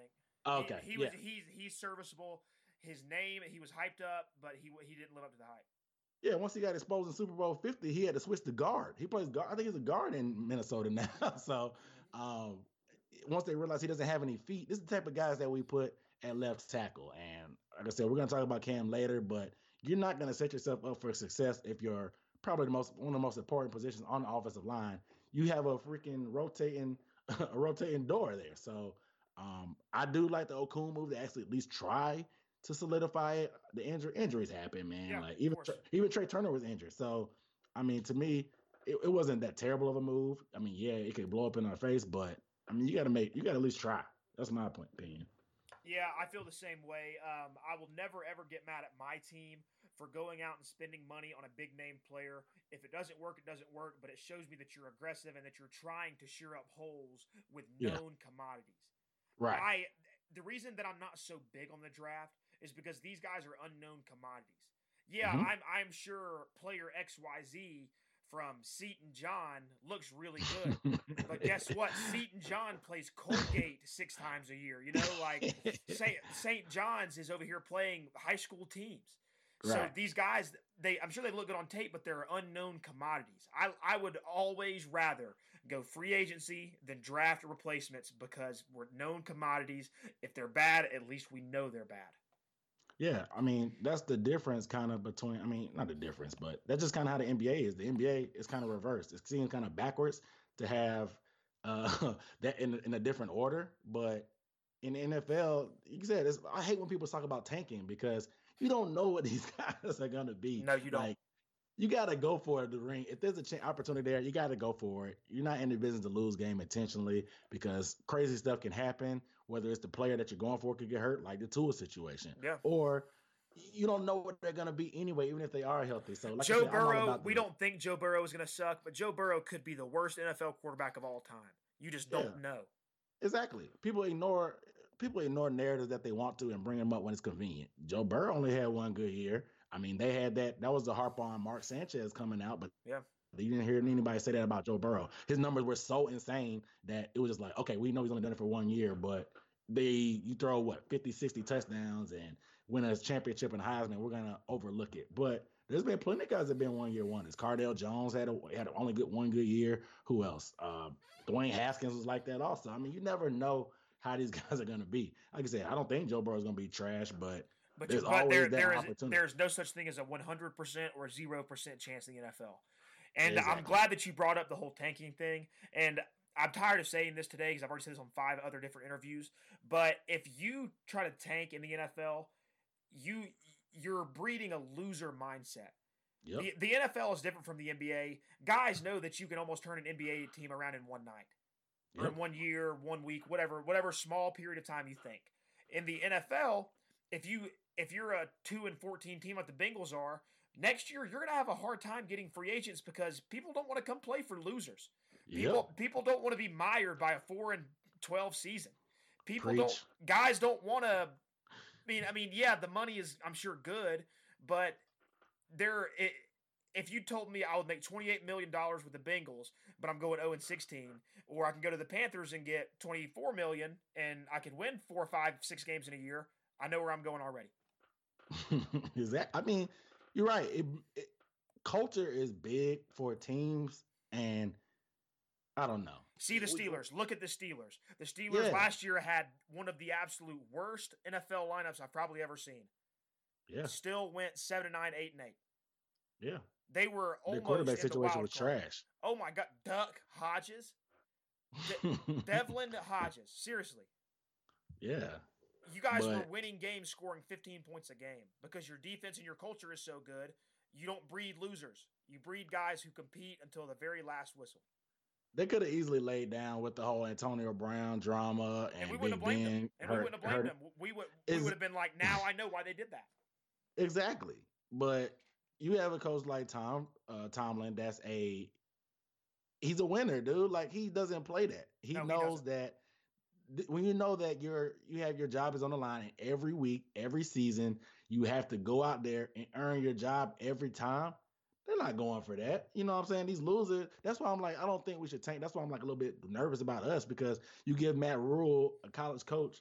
C: Okay,
B: he, he
C: yeah.
B: was he's he's serviceable. His name, he was hyped up, but he he didn't live up to the hype.
C: Yeah, once he got exposed in Super Bowl fifty, he had to switch to guard. He plays guard. I think he's a guard in Minnesota now. so um, once they realize he doesn't have any feet, this is the type of guys that we put at left tackle. And like I said, we're going to talk about Cam later, but you're not going to set yourself up for success if you're probably the most one of the most important positions on the offensive line. You have a freaking rotating a rotating door there. So um, I do like the Okun move to actually at least try to solidify it. The injury injuries happen, man.
B: Yeah,
C: like even
B: of course.
C: even Trey Turner was injured. So I mean, to me, it, it wasn't that terrible of a move. I mean, yeah, it could blow up in our face, but I mean, you got to make you got to at least try. That's my point, opinion.
B: Yeah, I feel the same way. Um, I will never ever get mad at my team for going out and spending money on a big name player. If it doesn't work, it doesn't work, but it shows me that you're aggressive and that you're trying to shear up holes with known yeah. commodities.
C: Right.
B: I the reason that I'm not so big on the draft is because these guys are unknown commodities. Yeah, mm-hmm. I'm I'm sure player X Y Z from Seton John looks really good. But guess what? Seton John plays Colgate six times a year. You know, like Saint John's is over here playing high school teams. Right. So these guys, they I'm sure they look good on tape, but they're unknown commodities. I I would always rather go free agency than draft replacements because we're known commodities. If they're bad, at least we know they're bad.
C: Yeah, I mean, that's the difference kind of between, I mean, not the difference, but that's just kind of how the N B A is. The N B A is kind of reversed. It seems kind of backwards to have uh, that in, in a different order. But in the N F L, you said, it's, I hate when people talk about tanking because you don't know what these guys are going to be.
B: No, you don't.
C: Like, you got to go for the ring. If there's a ch- opportunity there, you got to go for it. You're not in the business to lose game intentionally because crazy stuff can happen, whether it's the player that you're going for could get hurt, like the Tua situation.
B: Yeah.
C: Or you don't know what they're going to be anyway, even if they are healthy. So, like
B: Joe
C: said,
B: Burrow, we don't think Joe Burrow is going to suck, but Joe Burrow could be the worst N F L quarterback of all time. You just don't yeah. know.
C: Exactly. People ignore people ignore narratives that they want to and bring them up when it's convenient. Joe Burrow only had one good year. I mean, they had that. That was the harp on Mark Sanchez coming out, but
B: yeah,
C: you didn't hear anybody say that about Joe Burrow. His numbers were so insane that it was just like, okay, we know he's only done it for one year, but they you throw what fifty, sixty touchdowns and win a championship in Heisman, we're gonna overlook it. But there's been plenty of guys that have been one year wonders. Cardale Jones had a had only good one good year. Who else? Uh, Dwayne Haskins was like that also. I mean, you never know how these guys are gonna be. Like I said, I don't think Joe Burrow is gonna be trash, but.
B: But,
C: there's
B: but
C: always
B: there,
C: that
B: there is,
C: opportunity.
B: There's no such thing as a one hundred percent or zero percent chance in the N F L. And
C: exactly.
B: I'm glad that you brought up the whole tanking thing. And I'm tired of saying this today because I've already said this on five other different interviews. But if you try to tank in the N F L, you, you're breeding a loser mindset.
C: Yep.
B: The, the N F L is different from the N B A. Guys know that you can almost turn an N B A team around in one night. Yep. Or in one year, one week, whatever, whatever small period of time you think. In the N F L, if you... If you're a two and fourteen team like the Bengals are, next year you're going to have a hard time getting free agents because people don't want to come play for losers. People
C: yep.
B: people don't want to be mired by a four and twelve season. People
C: Preach.
B: don't guys don't want to. I mean, I mean, yeah, the money is I'm sure good, but there. It, if you told me I would make twenty-eight million dollars with the Bengals, but I'm going oh and sixteen, or I can go to the Panthers and get twenty-four million dollars and I can win four, five, six games in a year, I know where I'm going already.
C: Is that? I mean, you're right. It, it, culture is big for teams, and I don't know.
B: See the Steelers. Look at the Steelers. The Steelers yeah. last year had one of the absolute worst N F L lineups I've probably ever seen.
C: Yeah.
B: Still went seven and nine, eight and eight.
C: Yeah.
B: They were almost.
C: The quarterback
B: in
C: situation
B: the
C: was
B: card.
C: trash.
B: Oh my God, Duck Hodges, De- Devlin Hodges. Seriously.
C: Yeah.
B: You guys
C: but,
B: were winning games scoring fifteen points a game because your defense and your culture is so good. You don't breed losers. You breed guys who compete until the very last whistle.
C: They could have easily laid down with the whole Antonio Brown drama and,
B: and we wouldn't
C: Big
B: have blamed
C: Ben
B: them. And
C: hurt,
B: we wouldn't have blamed
C: hurt.
B: them. We would we
C: Is,
B: would have been like, now I know why they did that.
C: Exactly. But you have a coach like Tom uh, Tomlin that's a he's a winner, dude. Like he doesn't play that. He
B: no,
C: knows
B: he
C: that when you know that you're you have your job is on the line and every week, every season, you have to go out there and earn your job every time. They're not going for that. You know what I'm saying? These losers. That's why I'm like, I don't think we should tank. That's why I'm like a little bit nervous about us because you give Matt Rule, a college coach,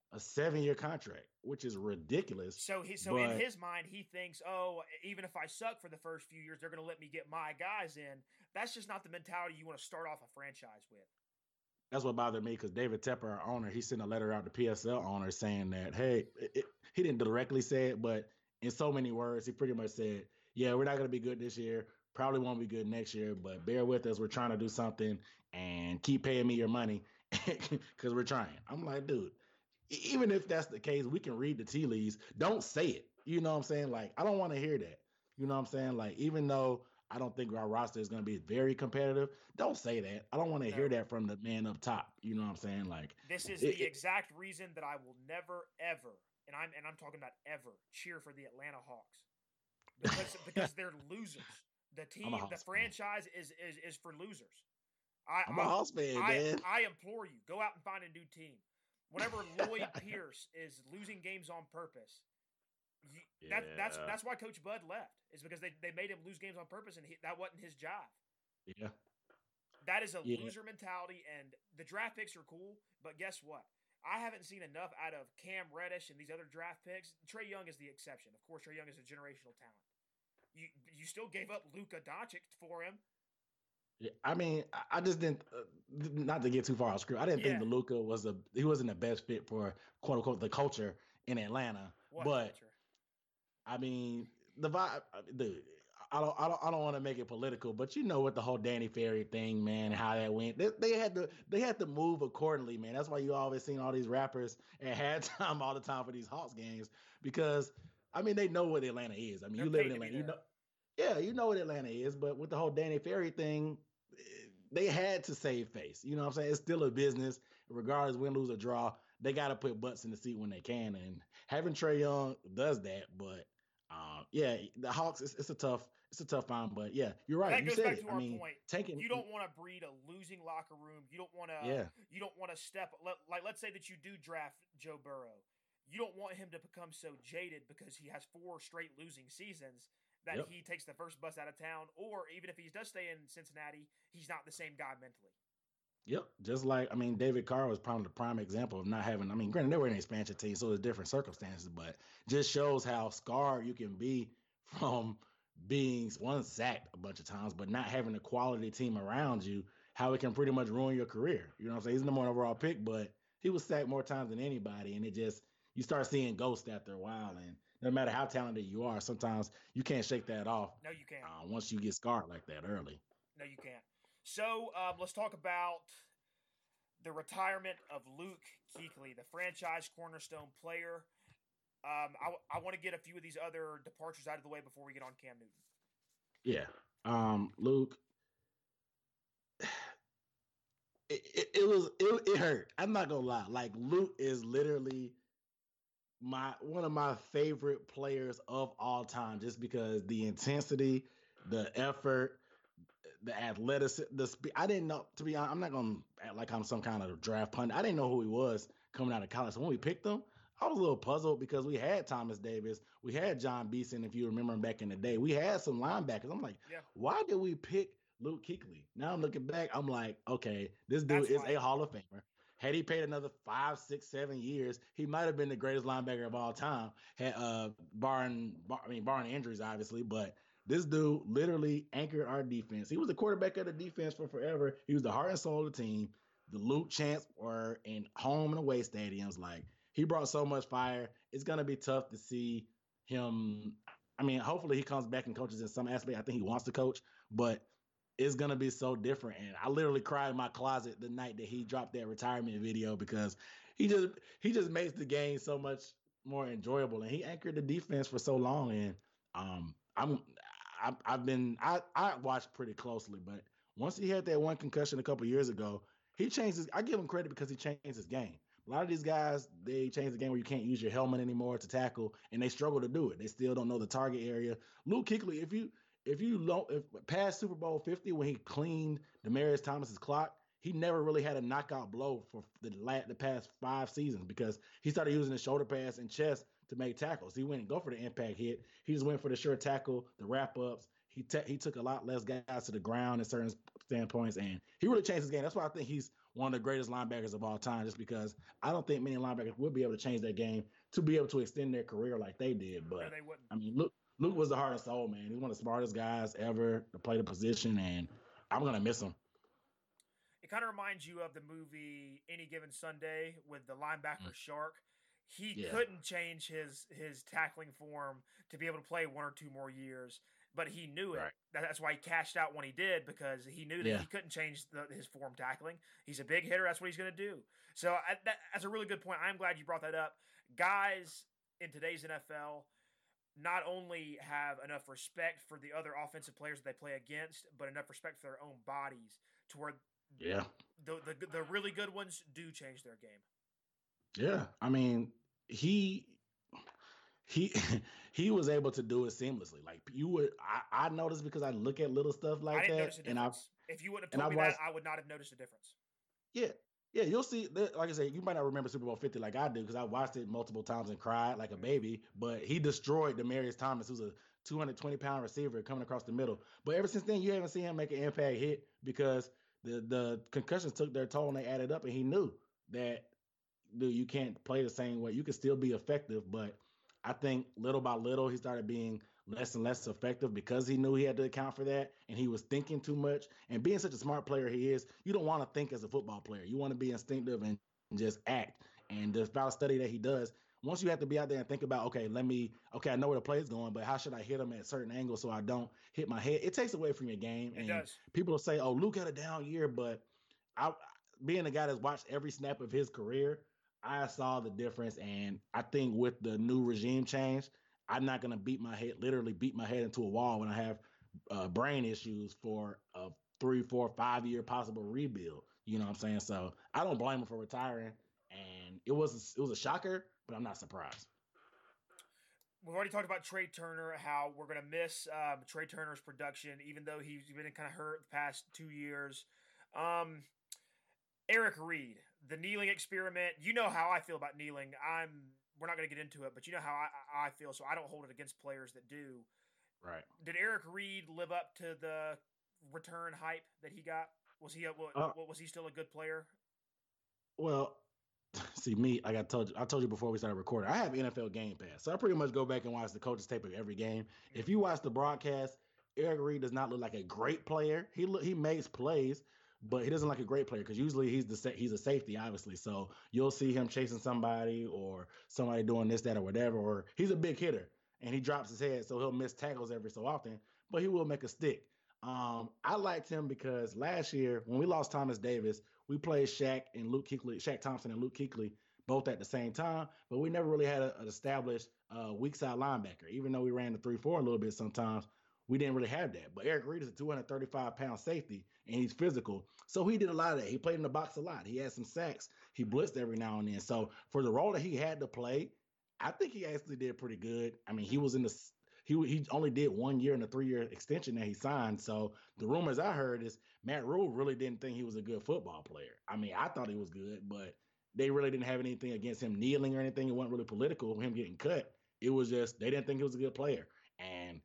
C: a seven-year contract, which is ridiculous.
B: So he, so
C: but,
B: in his mind, he thinks, oh, even if I suck for the first few years, they're going to let me get my guys in. That's just not the mentality you want to start off a franchise with.
C: That's what bothered me because David Tepper, our owner, he sent a letter out to P S L owner saying that, hey, it, it, he didn't directly say it, but in so many words, he pretty much said, yeah, we're not going to be good this year. Probably won't be good next year, but bear with us. We're trying to do something and keep paying me your money because we're trying. I'm like, dude, even if that's the case, we can read the tea leaves. Don't say it. You know what I'm saying? Like, I don't want to hear that. You know what I'm saying? Like, even though I don't think our roster is going to be very competitive, don't say that. I don't want to no. hear that from the man up top. You know what I'm saying? Like,
B: this is it, the exact it, reason that I will never, ever, and I'm and I'm talking about ever, cheer for the Atlanta Hawks because because they're losers. The team, the franchise is, is is for losers. I,
C: I'm a Hawks fan,
B: I,
C: man.
B: I implore you, go out and find a new team. Whenever Lloyd Pierce is losing games on purpose, you, yeah. that, that's that's why Coach Bud left. Is because they, they made him lose games on purpose, and he, that wasn't his job.
C: Yeah,
B: that is a
C: yeah.
B: loser mentality, and the draft picks are cool, but guess what? I haven't seen enough out of Cam Reddish and these other draft picks. Trae Young is the exception. Of course, Trae Young is a generational talent. You you still gave up Luka Doncic for him.
C: Yeah, I mean, I just didn't. Uh, not to get too far off script, I didn't yeah. think the Luka was a. He wasn't the best fit for quote unquote the culture in Atlanta.
B: What
C: but
B: culture?
C: I mean, the vibe. Dude, I don't. I don't. I don't want to make it political, but you know what the whole Danny Ferry thing, man, and how that went. They, they had to. They had to move accordingly, man. That's why you always seen all these rappers at halftime all the time for these Hawks games because. I mean, they know what Atlanta is. I mean,
B: They're
C: you live in Atlanta. You know, yeah, you know what Atlanta is. But with the whole Danny Ferry thing, they had to save face. You know what I'm saying? It's still a business. Regardless, win, lose, or draw, they got to put butts in the seat when they can. And having Trae Young does that. But um, yeah, the Hawks, it's, it's a tough, it's a tough find. But yeah, you're right.
B: That
C: you
B: goes
C: said
B: back
C: it.
B: to
C: I
B: our
C: mean,
B: point.
C: Taking,
B: you don't want to breed a losing locker room. You don't want to.
C: Yeah.
B: You don't want to step like. Let's say that you do draft Joe Burrow. You don't want him to become so jaded because he has four straight losing seasons that yep. he takes the first bus out of town, or even if he does stay in Cincinnati, he's not the same guy mentally.
C: Yep. Just like, I mean, David Carr was probably the prime example of not having, I mean, granted, they were an expansion team, so there's different circumstances, but just shows how scarred you can be from being one sacked a bunch of times, but not having a quality team around you, how it can pretty much ruin your career. You know what I'm saying? He's the number one overall pick, but he was sacked more times than anybody, and it just, you start seeing ghosts after a while, and no matter how talented you are, sometimes you can't shake that off.
B: No, you can't.
C: Uh, once you get scarred like that early.
B: No, you can't. So um, let's talk about the retirement of Luke Kuechly, the franchise cornerstone player. Um, I, I want to get a few of these other departures out of the way before we get on Cam Newton.
C: Yeah. Um, Luke, it, it, it was, it, it hurt. I'm not going to lie. Like, Luke is literally my one of my favorite players of all time, just because the intensity, the effort, the athleticism, the speed. I didn't know, to be honest, I'm not going to act like I'm some kind of draft pundit. I didn't know who he was coming out of college. So when we picked him, I was a little puzzled because we had Thomas Davis. We had John Beeson, if you remember him back in the day. We had some linebackers. I'm like,
B: yeah.
C: why did we pick Luke Kuechly? Now I'm looking back, I'm like, okay, this dude
B: That's
C: is
B: right.
C: a Hall of Famer. Had he played another five, six, seven years, he might have been the greatest linebacker of all time. Had uh, barring, bar, I mean, barring injuries, obviously. But this dude literally anchored our defense. He was the quarterback of the defense for forever. He was the heart and soul of the team. The Luke champs were in home and away stadiums. Like, he brought so much fire. It's gonna be tough to see him. I mean, hopefully he comes back and coaches in some aspect. I think he wants to coach, but it's going to be so different. And I literally cried in my closet the night that he dropped that retirement video because he just he just makes the game so much more enjoyable. And he anchored the defense for so long. And um, I'm I, I've been I, I watched pretty closely, but once he had that one concussion a couple years ago, he changed his. I give him credit because he changed his game. A lot of these guys, they change the game where you can't use your helmet anymore to tackle, and they struggle to do it. They still don't know the target area. Luke Kuechly, if you If you don't, if past Super Bowl fifty when he cleaned Demaryius Thomas's clock, he never really had a knockout blow for the the past five seasons because he started using his shoulder pass and chest to make tackles. He wouldn't go for the impact hit. He just went for the sure tackle, the wrap ups. He te- he took a lot less guys to the ground in certain standpoints, and he really changed his game. That's why I think he's one of the greatest linebackers of all time, just because I don't think many linebackers would be able to change their game to be able to extend their career like they did. But
B: no, they wouldn't.
C: I mean, Luke Luke was the heart and soul, man. He's one of the smartest guys ever to play the position, and I'm gonna miss him.
B: It kind of reminds you of the movie Any Given Sunday with the linebacker mm. Shark. He yeah. couldn't change his his tackling form to be able to play one or two more years, but he knew it. Right. That's why he cashed out when he did, because he knew that yeah. he couldn't change the, his form tackling. He's a big hitter. That's what he's going to do. So I, that, that's a really good point. I'm glad you brought that up. Guys in today's N F L not only have enough respect for the other offensive players that they play against, but enough respect for their own bodies to where
C: yeah.
B: the, the, the really good ones do change their game.
C: Yeah, I mean, he he he was able to do it seamlessly. Like you would, I, I noticed because I look at little stuff like
B: I didn't
C: that,
B: notice a
C: and I
B: if you wouldn't have told me watched, that, I would not have noticed a difference.
C: Yeah, yeah, you'll see. Like I said, you might not remember Super Bowl fifty like I do because I watched it multiple times and cried like a baby. But he destroyed Demaryius Thomas, who's a two hundred twenty pound receiver coming across the middle. But ever since then, you haven't seen him make an impact hit because the the concussions took their toll and they added up, and he knew that. Dude, you can't play the same way. You can still be effective, but I think little by little he started being less and less effective because he knew he had to account for that, and he was thinking too much. And being such a smart player he is, you don't want to think as a football player. You want to be instinctive and just act. And the foul study that he does, once you have to be out there and think about, okay, let me, okay, I know where the play is going, but how should I hit him at certain angles so I don't hit my head? It takes away from your game.
B: It
C: and
B: does.
C: People will say, oh, Luke had a down year, but I, being a guy that's watched every snap of his career, I saw the difference, and I think with the new regime change, I'm not going to beat my head, literally beat my head into a wall when I have uh, brain issues for a three, four, five-year possible rebuild. You know what I'm saying? So I don't blame him for retiring, and it was a, it was a shocker, but I'm not surprised.
B: We've already talked about Trey Turner, how we're going to miss um, Trey Turner's production, even though he's been kind of hurt the past two years. Um, Eric Reid. The kneeling experiment, you know how I feel about kneeling. I'm we're not going to get into it, but you know how I, I feel, so I don't hold it against players that do.
C: Right.
B: Did Eric Reid live up to the return hype that he got? Was he a, uh, was he still a good player?
C: Well, see me, like I told you, I told you before we started recording, I have N F L Game Pass, so I pretty much go back and watch the coaches tape of every game. Mm-hmm. If you watch the broadcast, Eric Reid does not look like a great player. He look, he makes plays, but he doesn't like a great player because usually he's the he's a safety, obviously. So you'll see him chasing somebody or somebody doing this, that, or whatever. Or he's a big hitter and he drops his head, so he'll miss tackles every so often, but he will make a stick. Um, I liked him because last year when we lost Thomas Davis, we played Shaq and Luke Kuechly, Shaq Thompson and Luke Kuechly both at the same time, but we never really had a, an established uh, weak side linebacker. Even though we ran the three four a little bit sometimes, we didn't really have that. But Eric Reid is a two hundred thirty-five pound safety, and he's physical. So he did a lot of that. He played in the box a lot. He had some sacks. He blitzed every now and then. So for the role that he had to play, I think he actually did pretty good. I mean, he was in the he he only did one year in the three-year extension that he signed. So the rumors I heard is Matt Rule really didn't think he was a good football player. I mean, I thought he was good, but they really didn't have anything against him kneeling or anything. It wasn't really political, him getting cut. It was just they didn't think he was a good player. And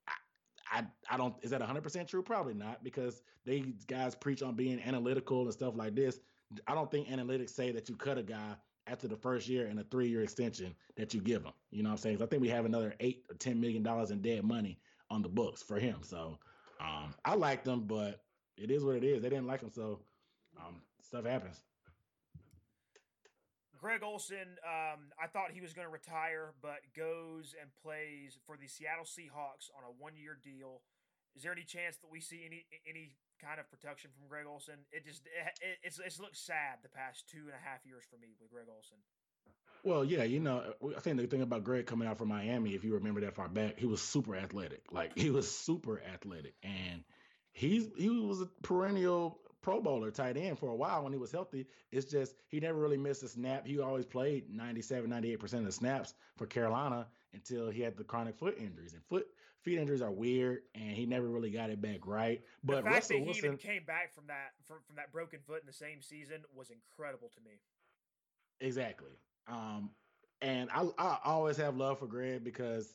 C: I, I don't, is that one hundred percent true? Probably not, because these guys preach on being analytical and stuff like this. I don't think analytics say that you cut a guy after the first year and a three-year extension that you give him. You know what I'm saying? I think we have another eight or ten million dollars in dead money on the books for him. So um, I liked him, but it is what it is. They didn't like him, so um, stuff happens.
B: Greg Olsen, um, I thought he was going to retire, but goes and plays for the Seattle Seahawks on a one-year deal. Is there any chance that we see any any kind of production from Greg Olsen? It just it, it's it's looked sad the past two and a half years for me with Greg Olsen.
C: Well, yeah, you know, I think the thing about Greg coming out from Miami, if you remember that far back, he was super athletic. Like he was super athletic, and he's he was a perennial Pro Bowler tight end for a while when he was healthy. It's just he never really missed a snap. He always played ninety-seven, ninety-eight percent of the snaps for Carolina until he had the chronic foot injuries. And foot feet injuries are weird, and he never really got it back right. But
B: the fact
C: Russell
B: that he
C: Wilson
B: even came back from that from, from that broken foot in the same season was incredible to me.
C: Exactly. Um, and I, I always have love for Greg because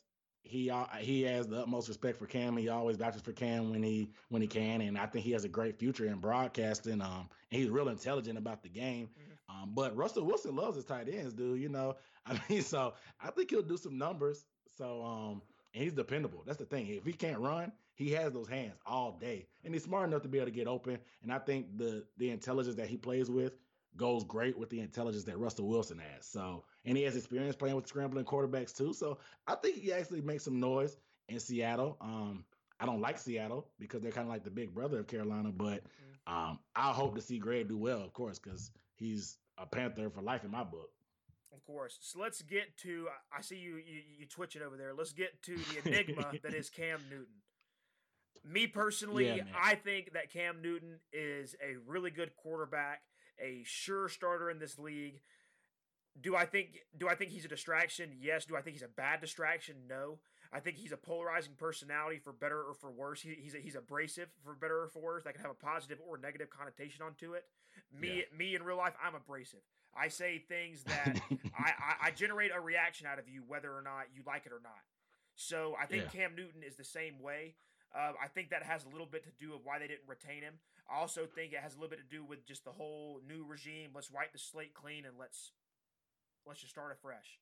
C: he uh, he has the utmost respect for Cam. He always vouches for Cam when he when he can, and I think he has a great future in broadcasting. Um, and he's real intelligent about the game.
B: Mm-hmm.
C: Um, but Russell Wilson loves his tight ends, dude. You know, I mean, so I think he'll do some numbers. So um, and he's dependable. That's the thing. If he can't run, he has those hands all day, and he's smart enough to be able to get open. And I think the the intelligence that he plays with goes great with the intelligence that Russell Wilson has. So, and he has experience playing with scrambling quarterbacks too. So, I think he actually makes some noise in Seattle. Um, I don't like Seattle because they're kind of like the big brother of Carolina, but um, I hope to see Greg do well, of course, because he's a Panther for life in my book.
B: Of course. So let's get to. I see you you, you twitching over there. Let's get to the enigma that is Cam Newton. Me personally,
C: Yeah,
B: I think that Cam Newton is a really good quarterback, a sure starter in this league. Do I think do I think he's a distraction? Yes. Do I think he's a bad distraction? No. I think he's a polarizing personality for better or for worse. He, he's a, he's abrasive for better or for worse. That can have a positive or negative connotation onto it. Me yeah. me in real life, I'm abrasive. I say things that I, I, I generate a reaction out of you, whether or not you like it or not. So I think yeah. Cam Newton is the same way. Uh, I think that has a little bit to do with why they didn't retain him. I also think it has a little bit to do with just the whole new regime. Let's wipe the slate clean and let's let's just start afresh.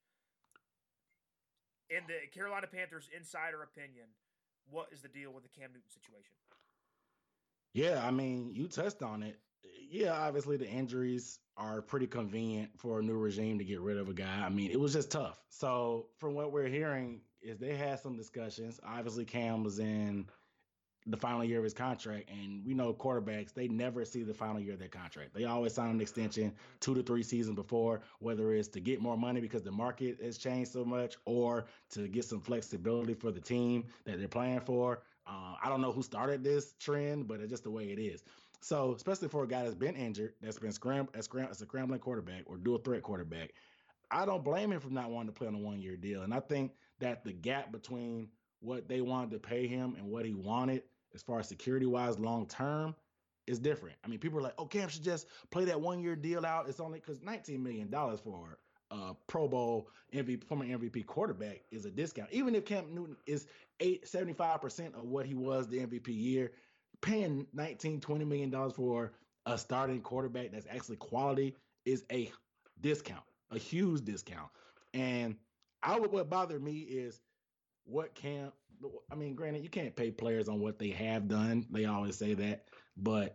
B: In the Carolina Panthers insider opinion, what is the deal with the Cam Newton situation?
C: Yeah, I mean, you touched on it. Yeah, obviously the injuries are pretty convenient for a new regime to get rid of a guy. I mean, it was just tough. So from what we're hearing is they had some discussions. Obviously, Cam was in the final year of his contract, and we know quarterbacks, they never see the final year of their contract. They always sign an extension two to three seasons before, whether it's to get more money because the market has changed so much or to get some flexibility for the team that they're playing for. Uh, I don't know who started this trend, but it's just the way it is. So, especially for a guy that's been injured, that's been scram- as, scram- as a scrambling quarterback or dual threat quarterback, I don't blame him for not wanting to play on a one-year deal. And I think that the gap between what they wanted to pay him and what he wanted as far as security-wise long-term is different. I mean, people are like, oh, Cam should just play that one-year deal out. It's only because nineteen million dollars for a Pro Bowl M V P, former M V P quarterback is a discount. Even if Cam Newton is eight, seventy-five percent of what he was the M V P year, paying nineteen, twenty million dollars for a starting quarterback that's actually quality is a discount, a huge discount. And I would, what bothered me is what Cam, I mean, granted, you can't pay players on what they have done. They always say that. But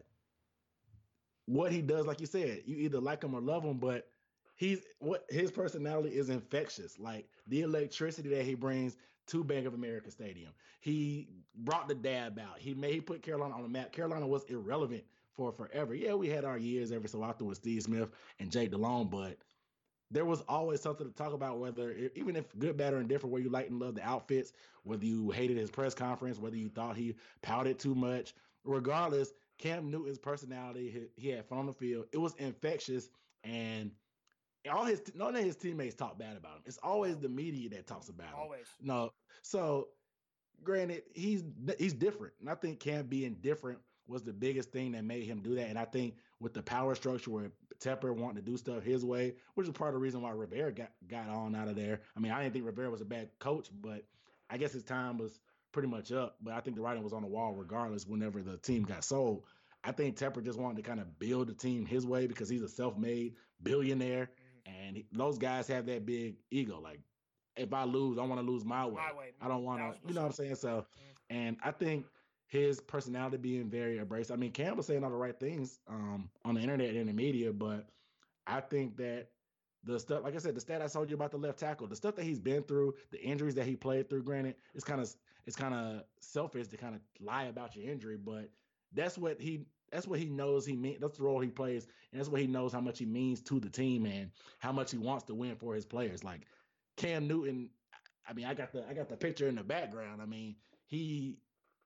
C: what he does, like you said, you either like him or love him, but he's what his personality is infectious. Like the electricity that he brings to Bank of America Stadium. He brought the dab out. He made he put Carolina on the map. Carolina was irrelevant for forever. Yeah, we had our years every so often with Steve Smith and Jake Delhomme, but there was always something to talk about, whether, even if good, bad, or indifferent, where you liked and loved the outfits, whether you hated his press conference, whether you thought he pouted too much. Regardless, Cam Newton's personality, he, he had fun on the field. It was infectious, and all his none of his teammates talk bad about him. It's always the media that talks about him.
B: Always.
C: No, so granted, he's he's different, and I think Cam being different was the biggest thing that made him do that. And I think with the power structure where Tepper wanting to do stuff his way, which is part of the reason why Rivera got, got on out of there. I mean, I didn't think Rivera was a bad coach, but I guess his time was pretty much up. But I think the writing was on the wall regardless whenever the team got sold. I think Tepper just wanted to kind of build the team his way because he's a self-made billionaire. Mm-hmm. And he, those guys have that big ego. Like, if I lose, I want to lose my way.
B: My way.
C: I don't want to, you know what I'm saying? So, mm-hmm. and I think his personality being very abrasive. I mean, Cam was saying all the right things um, on the internet and in the media, but I think that the stuff, like I said, the stat I told you about the left tackle, the stuff that he's been through, the injuries that he played through, granted, it's kind of it's kind of selfish to kind of lie about your injury, but that's what he that's what he knows he means. That's the role he plays, and that's what he knows how much he means to the team and how much he wants to win for his players. Like Cam Newton, I mean, I got the I got the picture in the background. I mean, he.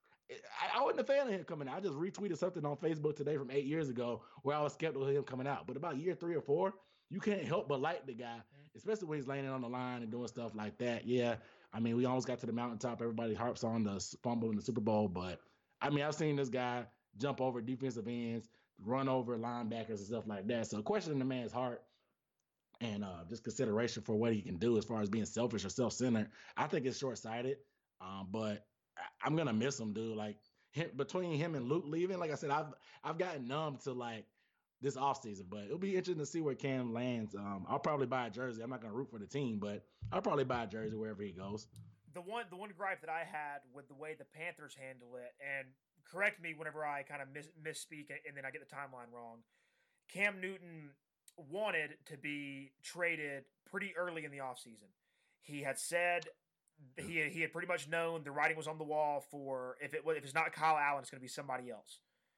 C: I, I wasn't a fan of him coming out. I just retweeted something on Facebook today from eight years ago where I was skeptical of him coming out. But about year three or four, you can't help but like the guy, especially when he's laying it on the line and doing stuff like that. Yeah, I mean, we almost got to the mountaintop. Everybody harps on the fumble in the Super Bowl. But, I mean, I've seen this guy jump over defensive ends, run over linebackers and stuff like that. So questioning the man's heart and uh, just consideration for what he can do as far as being selfish or self-centered, I think it's short-sighted. Um, but I, I'm gonna miss him, dude. Like him, between him and Luke leaving, like I said, I've I've gotten numb to like this offseason, but it'll be interesting to see where Cam lands. Um, I'll probably buy a jersey. I'm not gonna root for the team, but I'll probably buy a jersey wherever he goes.
B: The one the one gripe that I had with the way the Panthers handle it, and correct me whenever I kind of miss, misspeak and then I get the timeline wrong. Cam Newton wanted to be traded pretty early in the offseason. He had said he had, he had pretty much known the writing was on the wall for if it if it's not Kyle Allen, it's going to be somebody else.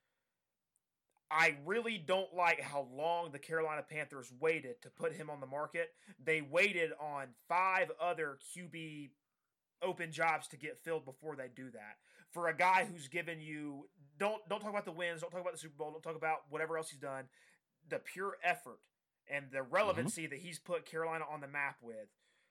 B: I really don't like how long the Carolina Panthers waited to put him on the market. They waited on five other Q B open jobs to get filled before they do that. For a guy who's given you don't don't talk about the wins, don't talk about the Super Bowl, don't talk about whatever else he's done. The pure effort and the relevancy mm-hmm. that he's put Carolina on the map with.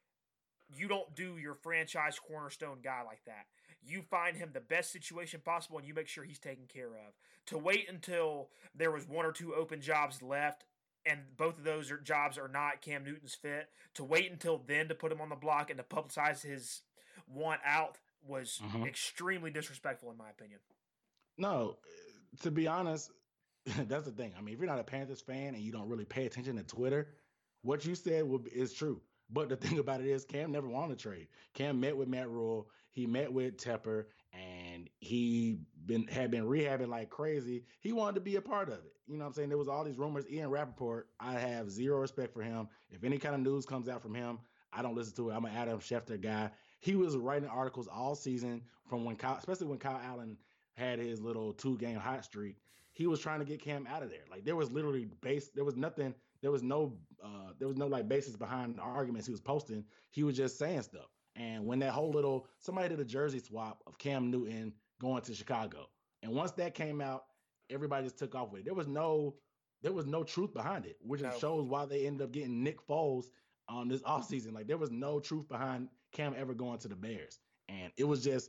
B: You don't do your franchise cornerstone guy like that. You find him the best situation possible and you make sure he's taken care of. To wait until there was one or two open jobs left and both of those are, jobs are not Cam Newton's fit, to wait until then to put him on the block and to publicize his want out was mm-hmm. extremely disrespectful in my opinion.
C: No, to be honest, that's the thing. I mean, if you're not a Panthers fan and you don't really pay attention to Twitter, what you said will be, is true. But the thing about it is Cam never wanted to trade. Cam met with Matt Rule. He met with Tepper, and he been had been rehabbing like crazy. He wanted to be a part of it. You know what I'm saying? There was all these rumors. Ian Rappaport, I have zero respect for him. If any kind of news comes out from him, I don't listen to it. I'm an Adam Schefter guy. He was writing articles all season from when Kyle, especially when Kyle Allen had his little two-game hot streak. He was trying to get Cam out of there. Like there was literally base. There was nothing. There was no. Uh, there was no like basis behind the arguments he was posting. He was just saying stuff. And when that whole little somebody did a jersey swap of Cam Newton going to Chicago, and once that came out, everybody just took off with it. There was no. There was no truth behind it, which no. shows why they ended up getting Nick Foles on this offseason. Like there was no truth behind Cam ever going to the Bears, and it was just.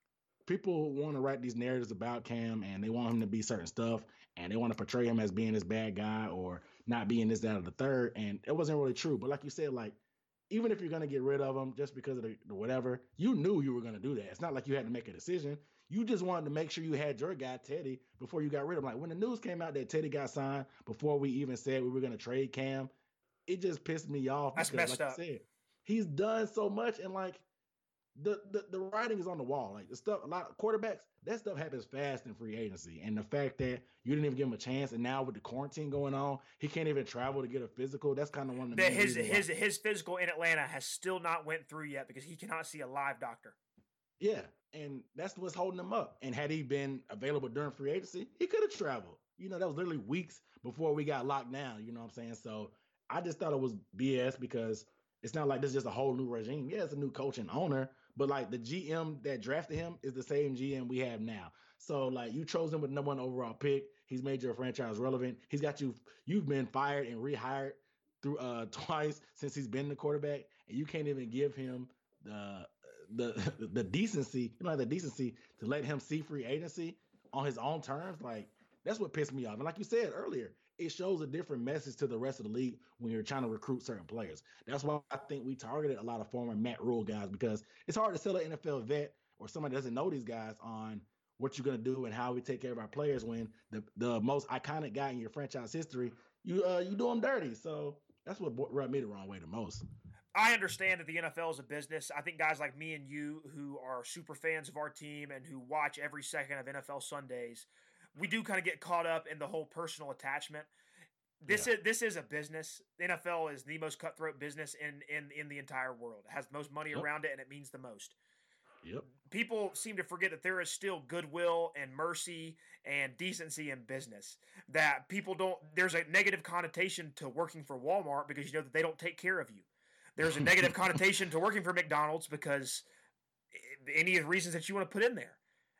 C: People want to write these narratives about Cam and they want him to be certain stuff and they want to portray him as being this bad guy or not being this, that, or the third. And it wasn't really true. But like you said, like, even if you're going to get rid of him just because of the, the whatever, you knew you were going to do that. It's not like you had to make a decision. You just wanted to make sure you had your guy, Teddy, before you got rid of him. Like when the news came out that Teddy got signed before we even said we were going to trade Cam, it just pissed me off.
B: That's
C: because,
B: messed
C: like
B: up.
C: I said, he's done so much and like, The, the the writing is on the wall. Like the stuff, a lot of quarterbacks, that stuff happens fast in free agency. And the fact that you didn't even give him a chance, and now with the quarantine going on, he can't even travel to get a physical. That's kind of one of the
B: that his his why. his physical in Atlanta has still not went through yet because he cannot see a live doctor.
C: Yeah, and that's what's holding him up. And had he been available during free agency, he could have traveled. You know, that was literally weeks before we got locked down. You know what I'm saying? So I just thought it was B S because it's not like this is just a whole new regime. Yeah, it's a new coach and owner. But, like, the G M that drafted him is the same G M we have now. So, like, you chose him with the number one overall pick. He's made your franchise relevant. He's got you – you've been fired and rehired through uh, twice since he's been the quarterback, and you can't even give him the the the decency – you don't have the decency to let him see free agency on his own terms. Like, that's what pissed me off. And like you said earlier, it shows a different message to the rest of the league when you're trying to recruit certain players. That's why I think we targeted a lot of former Matt Rule guys because it's hard to sell an N F L vet or somebody that doesn't know these guys on what you're going to do and how we take care of our players when the, the most iconic guy in your franchise history, you uh, you do him dirty. So that's what rubbed me the wrong way the most.
B: I understand that the N F L is a business. I think guys like me and you who are super fans of our team and who watch every second of N F L Sundays, we do kind of get caught up in the whole personal attachment. This yeah. is this is a business. The N F L is the most cutthroat business in in, in the entire world. It has the most money yep. around it, and it means the most.
C: Yep.
B: People seem to forget that there is still goodwill and mercy and decency in business. That people don't – there's a negative connotation to working for Walmart because you know that they don't take care of you. There's a negative connotation to working for McDonald's because any of the reasons that you want to put in there.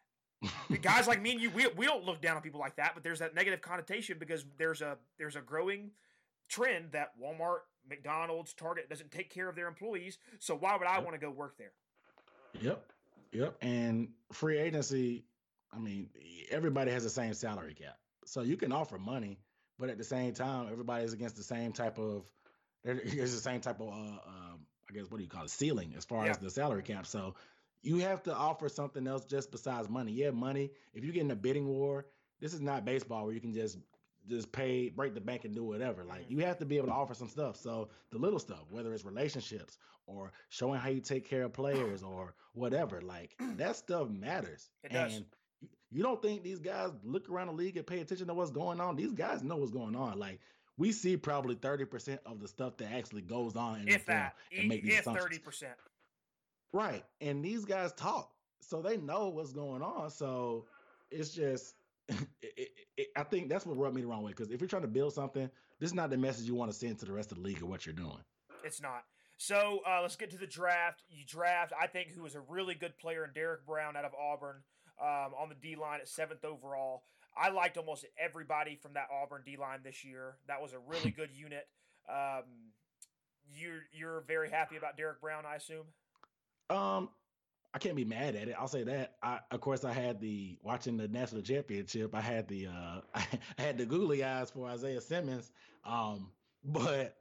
B: Guys like me and you, we, we don't look down on people like that, but there's that negative connotation because there's a there's a growing trend that Walmart, McDonald's, Target doesn't take care of their employees. So why would I want to go work there?
C: Yep, yep. And free agency, I mean, everybody has the same salary cap, so you can offer money, but at the same time, everybody's against the same type of there's the same type of uh, um, I guess what do you call it ceiling as far
B: yeah.
C: as the salary cap. So you have to offer something else just besides money. Yeah, money. If you get in a bidding war, this is not baseball where you can just just pay, break the bank and do whatever. Like, you have to be able to offer some stuff. So the little stuff, whether it's relationships or showing how you take care of players or whatever, like that stuff matters.
B: It does.
C: And you don't think these guys look around the league and pay attention to what's going on? These guys know what's going on. Like, we see probably thirty percent of the stuff that actually goes on in
B: if
C: the film
B: that,
C: and make these
B: if
C: assumptions.
B: thirty percent.
C: Right. And these guys talk, so they know what's going on. So it's just, it, it, it, I think that's what rubbed me the wrong way. Because if you're trying to build something, this is not the message you want to send to the rest of the league of what you're doing.
B: It's not. So uh, let's get to the draft. You draft, I think, who was a really good player in Derek Brown out of Auburn um, on the D-line at seventh overall. I liked almost everybody from that Auburn D-line this year. That was a really good unit. Um, you're, you're very happy about Derek Brown, I assume?
C: Um, I can't be mad at it. I'll say that. I, of course, I had the watching the national championship. I had the uh, I had the googly eyes for Isaiah Simmons. Um, but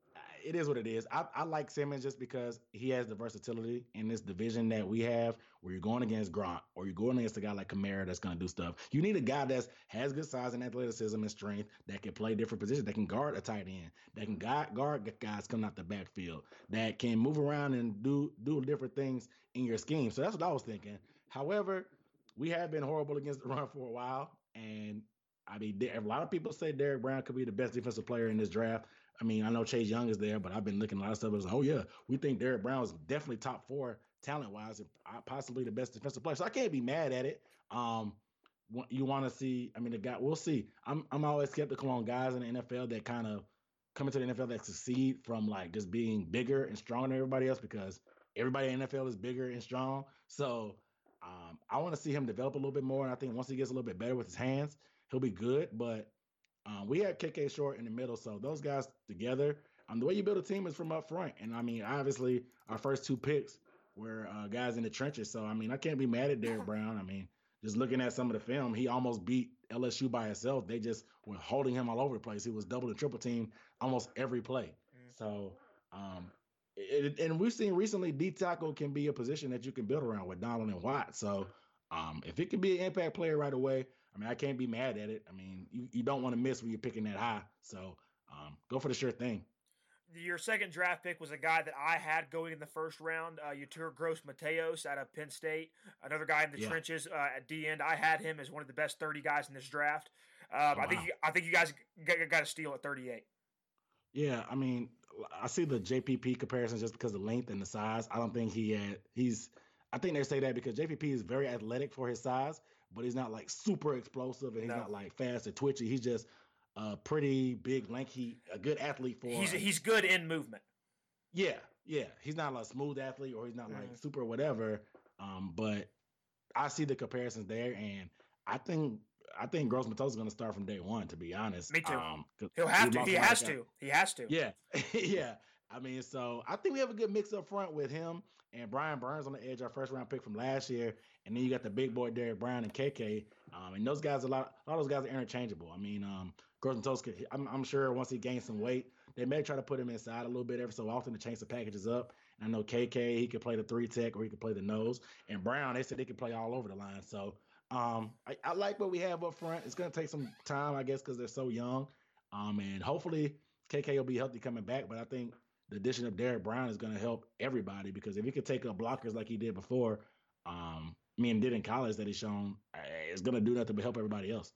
C: it is what it is. I, I like Simmons just because he has the versatility in this division that we have, where you're going against Gronk or you're going against a guy like Kamara that's going to do stuff. You need a guy that has good size and athleticism and strength that can play different positions, that can guard a tight end, that can guard, guard guys coming out the backfield, that can move around and do do different things in your scheme. So that's what I was thinking. However, we have been horrible against the run for a while, and I mean, a lot of people say Derek Brown could be the best defensive player in this draft. I mean, I know Chase Young is there, but I've been looking at a lot of stuff. It was, oh, yeah, we think Derek Brown is definitely top four talent-wise and possibly the best defensive player. So I can't be mad at it. Um, you want to see, I mean, the guy, we'll see. I'm I'm always skeptical on guys in the N F L that kind of come into the N F L that succeed from, like, just being bigger and stronger than everybody else, because everybody in the N F L is bigger and strong. So um, I want to see him develop a little bit more, and I think once he gets a little bit better with his hands, he'll be good. But Um, we had K K Short in the middle, so those guys together. Um, the way you build a team is from up front, and I mean, obviously, our first two picks were uh, guys in the trenches. So I mean, I can't be mad at Derek Brown. I mean, just looking at some of the film, he almost beat L S U by himself. They just were holding him all over the place. He was double and triple team almost every play. Mm. So, um, it, and we've seen recently D tackle can be a position that you can build around with Donald and Watt. So, um, if it can be an impact player right away, I mean, I can't be mad at it. I mean, you, you don't want to miss when you're picking that high. So um, go for the sure thing.
B: Your second draft pick was a guy that I had going in the first round, uh, Yetur Gross-Matos out of Penn State, another guy in the yeah. trenches uh, at D end. I had him as one of the best thirty guys in this draft. Um, oh, I think wow. you, I think you guys got, got a steal at thirty-eight.
C: Yeah, I mean, I see the J P P comparisons just because of the length and the size. I don't think he had he's. I think they say that because J P P is very athletic for his size, but he's not like super explosive and he's no. not like fast and twitchy. He's just a pretty big, lanky, a good athlete for.
B: He's he's good in movement.
C: Yeah, yeah. He's not like a smooth athlete or he's not like mm. super whatever. Um, but I see the comparisons there, and I think I think Gross-Matos is going to start from day one. To be honest,
B: me too.
C: Um,
B: He'll have to. He has to. He has to.
C: Yeah, yeah. I mean, so I think we have a good mix up front with him and Brian Burns on the edge, our first round pick from last year, and then you got the big boy Derek Brown and K K. Um, and those guys, a lot, a lot of those guys are interchangeable. I mean, um, Gross-Matos, I'm, I'm sure once he gains some weight, they may try to put him inside a little bit every so often to change the packages up. And I know K K, he could play the three tech or he could play the nose. And Brown, they said they could play all over the line. So um, I, I like what we have up front. It's going to take some time, I guess, because they're so young. Um, and hopefully K K will be healthy coming back. But I think the addition of Derek Brown is going to help everybody, because if he could take up blockers like he did before, um, I mean, did in college that he's shown, it's going to do nothing but help everybody else.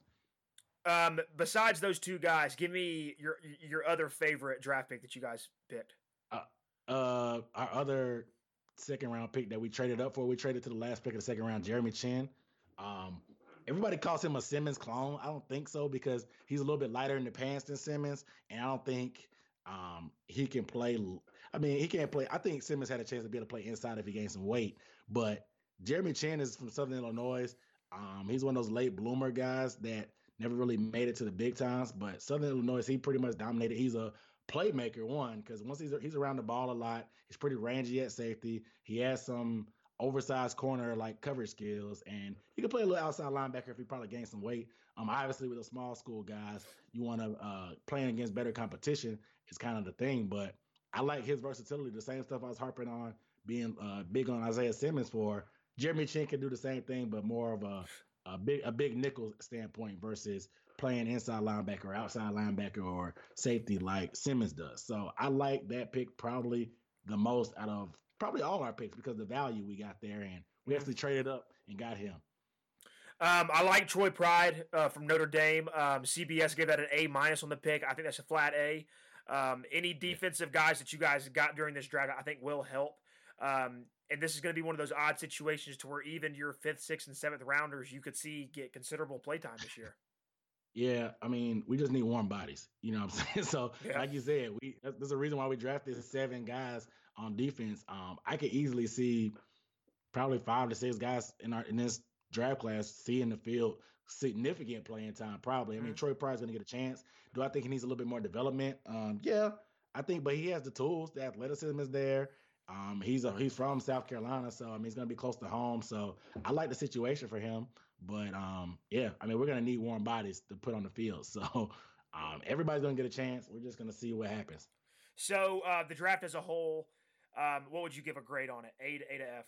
B: Um, besides those two guys, give me your your other favorite draft pick that you guys picked.
C: Uh, uh, our other second round pick that we traded up for, we traded to the last pick of the second round, Jeremy Chin. Um, everybody calls him a Simmons clone. I don't think so, because he's a little bit lighter in the pants than Simmons, and I don't think um, he can play. I mean, he can't play. I think Simmons had a chance to be able to play inside if he gained some weight, but Jeremy Chin is from Southern Illinois. Um, he's one of those late bloomer guys that never really made it to the big times, but Southern Illinois, he pretty much dominated. He's a playmaker, one, because once he's he's around the ball a lot, he's pretty rangy at safety. He has some oversized corner like coverage skills, and he can play a little outside linebacker if he probably gained some weight. Um, obviously with the small school guys, you want to uh playing against better competition is kind of the thing. But I like his versatility. The same stuff I was harping on being uh, big on Isaiah Simmons for. Jeremy Chin can do the same thing, but more of a a big a big nickel standpoint versus playing inside linebacker or outside linebacker or safety like Simmons does. So I like that pick probably the most out of probably all our picks because the value we got there, and we
B: Mm.
C: actually traded up and got him.
B: Um, I like Troy Pride uh, from Notre Dame. Um, C B S gave that an A minus on the pick. I think that's a flat A. Um, any defensive guys that you guys got during this draft, I think will help. Um, and this is going to be one of those odd situations to where even your fifth, sixth, and seventh rounders you could see get considerable playtime this year.
C: Yeah, I mean, we just need warm bodies. You know what I'm saying? So,
B: Yeah.
C: like you said, we there's a reason why we drafted seven guys on defense. Um, I could easily see probably five to six guys in our in this draft class see in the field significant playing time. Probably. I mean,
B: Mhm.
C: Troy Pride's going to get a chance. Do I think he needs a little bit more development? Um, yeah, I think, but he has the tools. The athleticism is there. Um, he's a he's from South Carolina, so I mean, he's going to be close to home. So I like the situation for him. But um, yeah, I mean, we're gonna need warm bodies to put on the field. So um, everybody's gonna get a chance. We're just gonna see what happens.
B: So uh, the draft as a whole, um, what would you give a grade on it? A to A to F.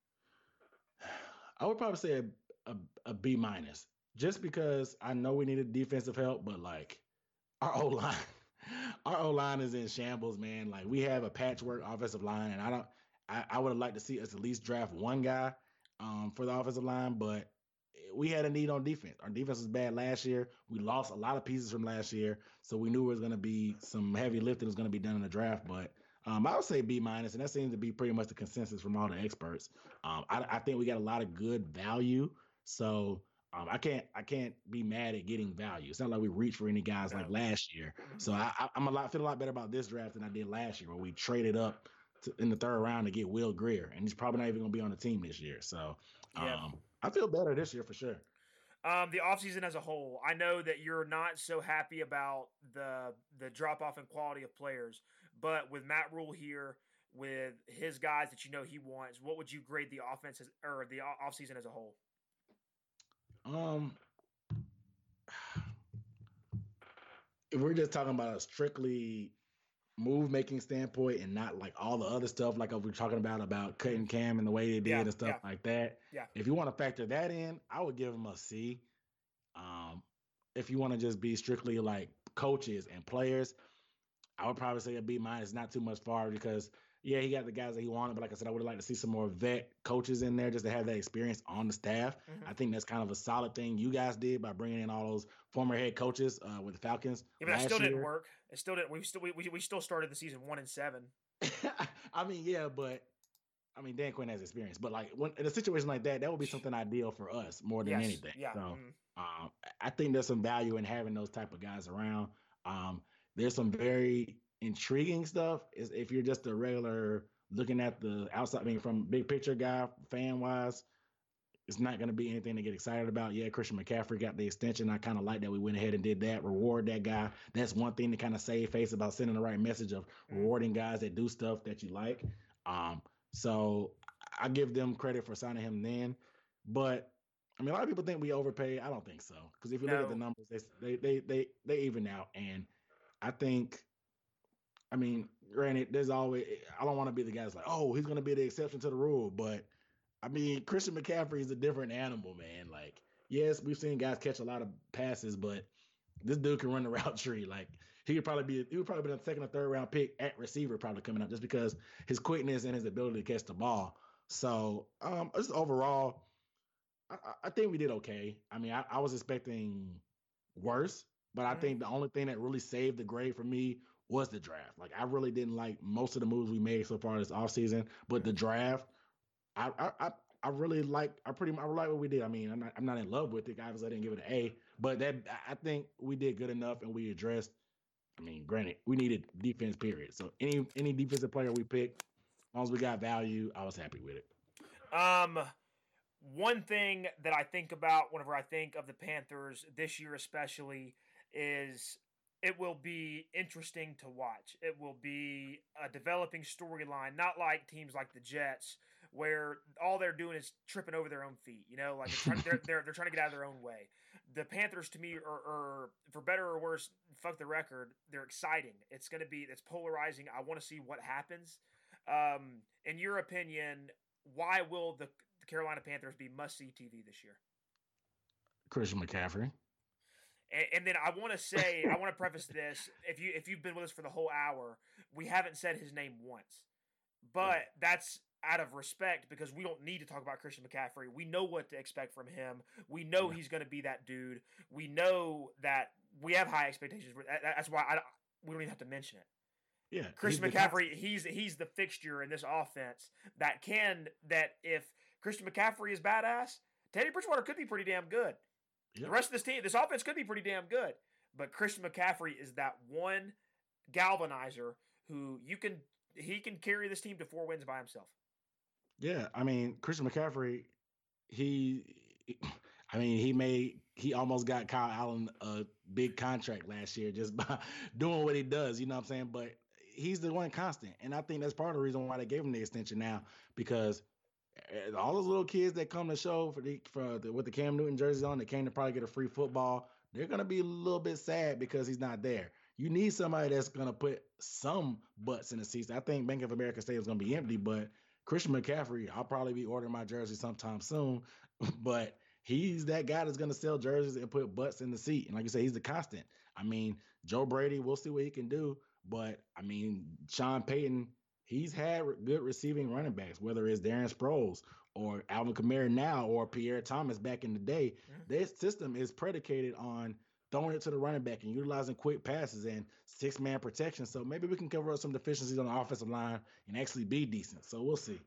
C: I would probably say a, a, a B minus, just because I know we needed defensive help, but like our O line, our O line is in shambles, man. Like we have a patchwork offensive line, and I don't. I, I would have liked to see us at least draft one guy um, for the offensive line, but we had a need on defense. Our defense was bad last year. We lost a lot of pieces from last year, so we knew there was going to be some heavy lifting was going to be done in the draft. But um, I would say B minus, and that seems to be pretty much the consensus from all the experts. Um, I, I think we got a lot of good value, so um, I can't I can't be mad at getting value. It's not like we reached for any guys
B: No.
C: like last year.
B: Mhm.
C: So I, I, I'm a lot feel a lot better about this draft than I did last year, where we traded up to, in the third round to get Will Greer, and he's probably not even going to be on the team this year. So.
B: Yeah.
C: Um, I feel better this year for sure.
B: Um, the offseason as a whole, I know that you're not so happy about the the drop off in quality of players, but with Matt Rule here, with his guys that you know he wants, what would you grade the offense as, or the offseason as a whole?
C: Um, if we're just talking about a strictly move making standpoint and not like all the other stuff like we're talking about about cutting Cam and the way they did
B: Yeah,
C: and stuff
B: yeah.
C: like that.
B: Yeah.
C: If you want to factor that in, I would give them a C. Um, if you want to just be strictly like coaches and players, I would probably say a B minus. Not too much far because yeah, he got the guys that he wanted, but like I said, I would like to see some more vet coaches in there just to have that experience on the staff.
B: Mhm.
C: I think that's kind of a solid thing you guys did by bringing in all those former head coaches uh, with the Falcons.
B: Yeah, but that
C: last
B: still
C: year.
B: didn't work. It still didn't. We still we, we still started the season one and seven.
C: I mean, yeah, but I mean, Dan Quinn has experience, but like when in a situation like that, that would be something ideal for us more than
B: Yes.
C: anything.
B: Yeah.
C: So
B: Mhm.
C: um, I think there's some value in having those type of guys around. Um, there's some very intriguing stuff. Is if you're just a regular looking at the outside, I mean, from big picture guy, fan wise, it's not going to be anything to get excited about. Yeah, Christian McCaffrey got the extension. I kind of like that we went ahead and did that. Reward that guy. That's one thing to kind of save face about sending the right message of
B: Mhm.
C: rewarding guys that do stuff that you like. Um, so I give them credit for signing him then. But I mean, a lot of people think we overpay. I don't think so because if you look at the
B: No.
C: numbers, they they they they, they even out, and I think. I mean, granted, there's always. I don't want to be the guy that's like, oh, he's going to be the exception to the rule, but I mean, Christian McCaffrey is a different animal, man. Like, yes, we've seen guys catch a lot of passes, but this dude can run the route tree. Like, he could probably be he would probably be a second or third round pick at receiver probably coming up just because his quickness and his ability to catch the ball. So, um, just overall, I, I think we did okay. I mean, I, I was expecting worse, but I
B: Mhm.
C: think the only thing that really saved the grade for me was the draft. Like, I really didn't like most of the moves we made so far this offseason, but the draft, I I I, I really like I pretty much I like what we did. I mean, I'm not I'm not in love with it. Obviously, I didn't give it an A, but that I think we did good enough and we addressed. I mean, granted, we needed defense. Period. So any any defensive player we picked, as long as we got value, I was happy with it.
B: Um, one thing that I think about whenever I think of the Panthers this year, especially, is it will be interesting to watch. It will be a developing storyline, not like teams like the Jets, where all they're doing is tripping over their own feet. You know, like they're trying, they're, they're they're trying to get out of their own way. The Panthers, to me, are, are for better or worse, fuck the record, they're exciting. It's going to be it's polarizing. I want to see what happens. Um, in your opinion, why will the Carolina Panthers be must-see T V this year?
C: Christian McCaffrey.
B: And, and then I want to say, I want to preface this. If you if you've been with us for the whole hour, we haven't said his name once, but that's out of respect because we don't need to talk about Christian McCaffrey. We know what to expect from him. We know he's going to be that dude. We know that we have high expectations. That's why I, we don't even have to mention it.
C: Yeah,
B: Christian McCaffrey, he's he's the fixture in this offense that can that if Christian McCaffrey is badass, Teddy Bridgewater could be pretty damn good. Yep. The rest of this team, this offense could be pretty damn good. But Christian McCaffrey is that one galvanizer who you can he can carry this team to four wins by himself.
C: Yeah, I mean Christian McCaffrey, he, I mean he made he almost got Kyle Allen a big contract last year just by doing what he does. You know what I'm saying? But he's the one constant, and I think that's part of the reason why they gave him the extension now because all those little kids that come to show for the for the, with the Cam Newton jerseys on, that came to probably get a free football, they're gonna be a little bit sad because he's not there. You need somebody that's gonna put some butts in the seats. I think Bank of America Stadium is gonna be empty, but Christian McCaffrey, I'll probably be ordering my jersey sometime soon. But he's that guy that's gonna sell jerseys and put butts in the seat. And like you said, he's the constant. I mean, Joe Brady, we'll see what he can do. But I mean, Sean Payton, he's had good receiving running backs, whether it's Darren Sproles or Alvin Kamara now or Pierre Thomas back in the day. Mm-hmm. Their system is predicated on throwing it to the running back and utilizing quick passes and six-man protection. So maybe we can cover up some deficiencies on the offensive line and actually be decent. So we'll see.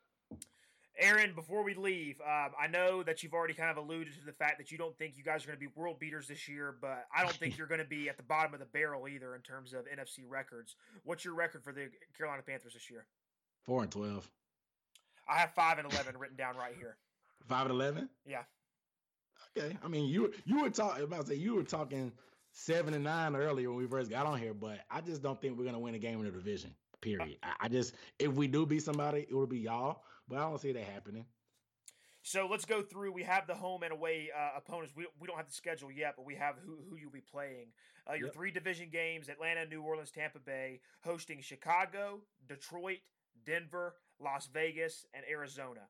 B: Aaron, before we leave, um, I know that you've already kind of alluded to the fact that you don't think you guys are going to be world beaters this year, but I don't think you're going to be at the bottom of the barrel either in terms of N F C records. What's your record for the Carolina Panthers this year?
C: Four and twelve.
B: I have five and eleven written down right here.
C: Five and eleven?
B: Yeah.
C: Okay. I mean, you you were talking about to say you were talking seven and nine earlier when we first got on here, but I just don't think we're going to win a game in the division. Period. I, I just if we do beat somebody, it will be y'all. But I don't see that happening.
B: So let's go through. We have the home and away uh, opponents. We, we don't have the schedule yet, but we have who, who you'll be playing. Uh, your yep. three division games, Atlanta, New Orleans, Tampa Bay, hosting Chicago, Detroit, Denver, Las Vegas, and Arizona.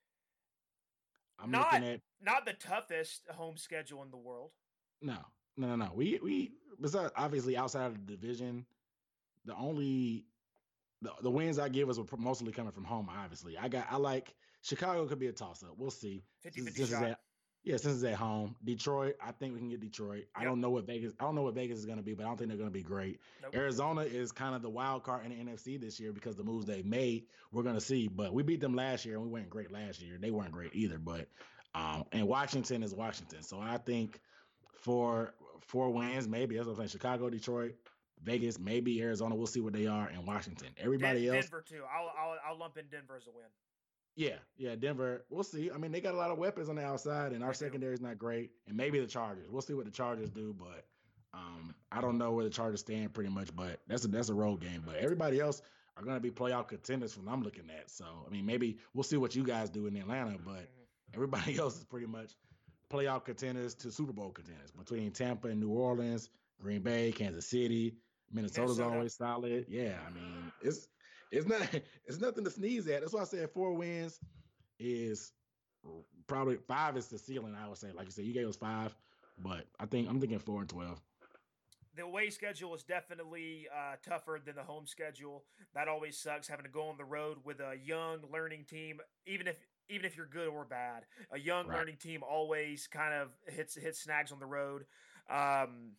C: I'm
B: not,
C: looking at
B: not the toughest home schedule in the world.
C: No, no, no, no. We, we besides obviously outside of the division, the only The, the wins I give us were mostly coming from home, obviously. I got I like Chicago could be a toss-up. We'll see.
B: fifty-fifty shot.
C: At, yeah, since it's at home. Detroit, I think we can get Detroit. Yep. I don't know what Vegas I don't know what Vegas is going to be, but I don't think they're going to be great. Nope. Arizona is kind of the wild card in the N F C this year because the moves they made. We're going to see, but we beat them last year and we weren't great last year. They weren't great either, but um and Washington is Washington. So I think for four wins, maybe that's what I'm saying. Chicago, Detroit, Vegas, maybe Arizona. We'll see what they are in Washington. Everybody
B: Den-
C: else,
B: Denver too. I'll, I'll I'll lump in Denver as a win.
C: Yeah, yeah, Denver. We'll see. I mean, they got a lot of weapons on the outside, and our secondary is not great. And maybe the Chargers. We'll see what the Chargers do, but um, I don't know where the Chargers stand pretty much. But that's a that's a road game. But everybody else are going to be playoff contenders from what I'm looking at. So I mean, maybe we'll see what you guys do in Atlanta, but everybody else is pretty much playoff contenders to Super Bowl contenders between Tampa and New Orleans, Green Bay, Kansas City. Minnesota's Minnesota. Always solid. Yeah, I mean, it's it's not it's nothing to sneeze at. That's why I said four wins is probably five is the ceiling. I would say, like you said, you gave us five, but I think I'm thinking four and twelve.
B: The away schedule is definitely uh, tougher than the home schedule. That always sucks having to go on the road with a young learning team, even if even if you're good or bad. A young right. learning team always kind of hits hits snags on the road. Um,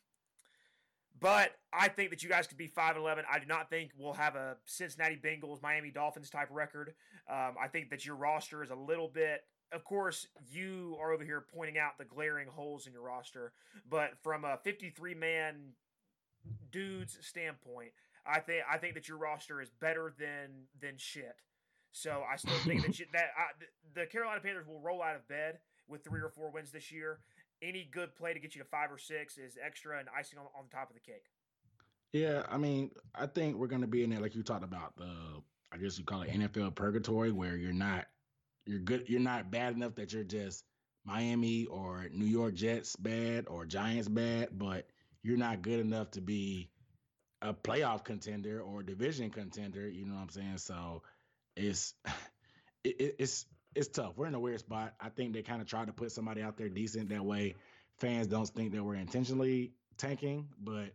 B: But I think that you guys could be five and eleven. I do not think we'll have a Cincinnati Bengals, Miami Dolphins type record. Um, I think that your roster is a little bit. Of course, you are over here pointing out the glaring holes in your roster. But from a fifty-three man dude's standpoint, I think I think that your roster is better than than shit. So I still think that you, that I, the Carolina Panthers will roll out of bed with three or four wins this year. Any good play to get you to five or six is extra and icing on, on the top of the cake.
C: Yeah, I mean, I think we're going to be in there, like you talked about, the I guess you call it N F L purgatory, where you're not you're good, you're not bad enough that you're just Miami or New York Jets bad or Giants bad, but you're not good enough to be a playoff contender or a division contender. You know what I'm saying? So it's it, it's it's tough. We're in a weird spot. I think they kind of tried to put somebody out there decent. That way fans don't think that we're intentionally tanking, but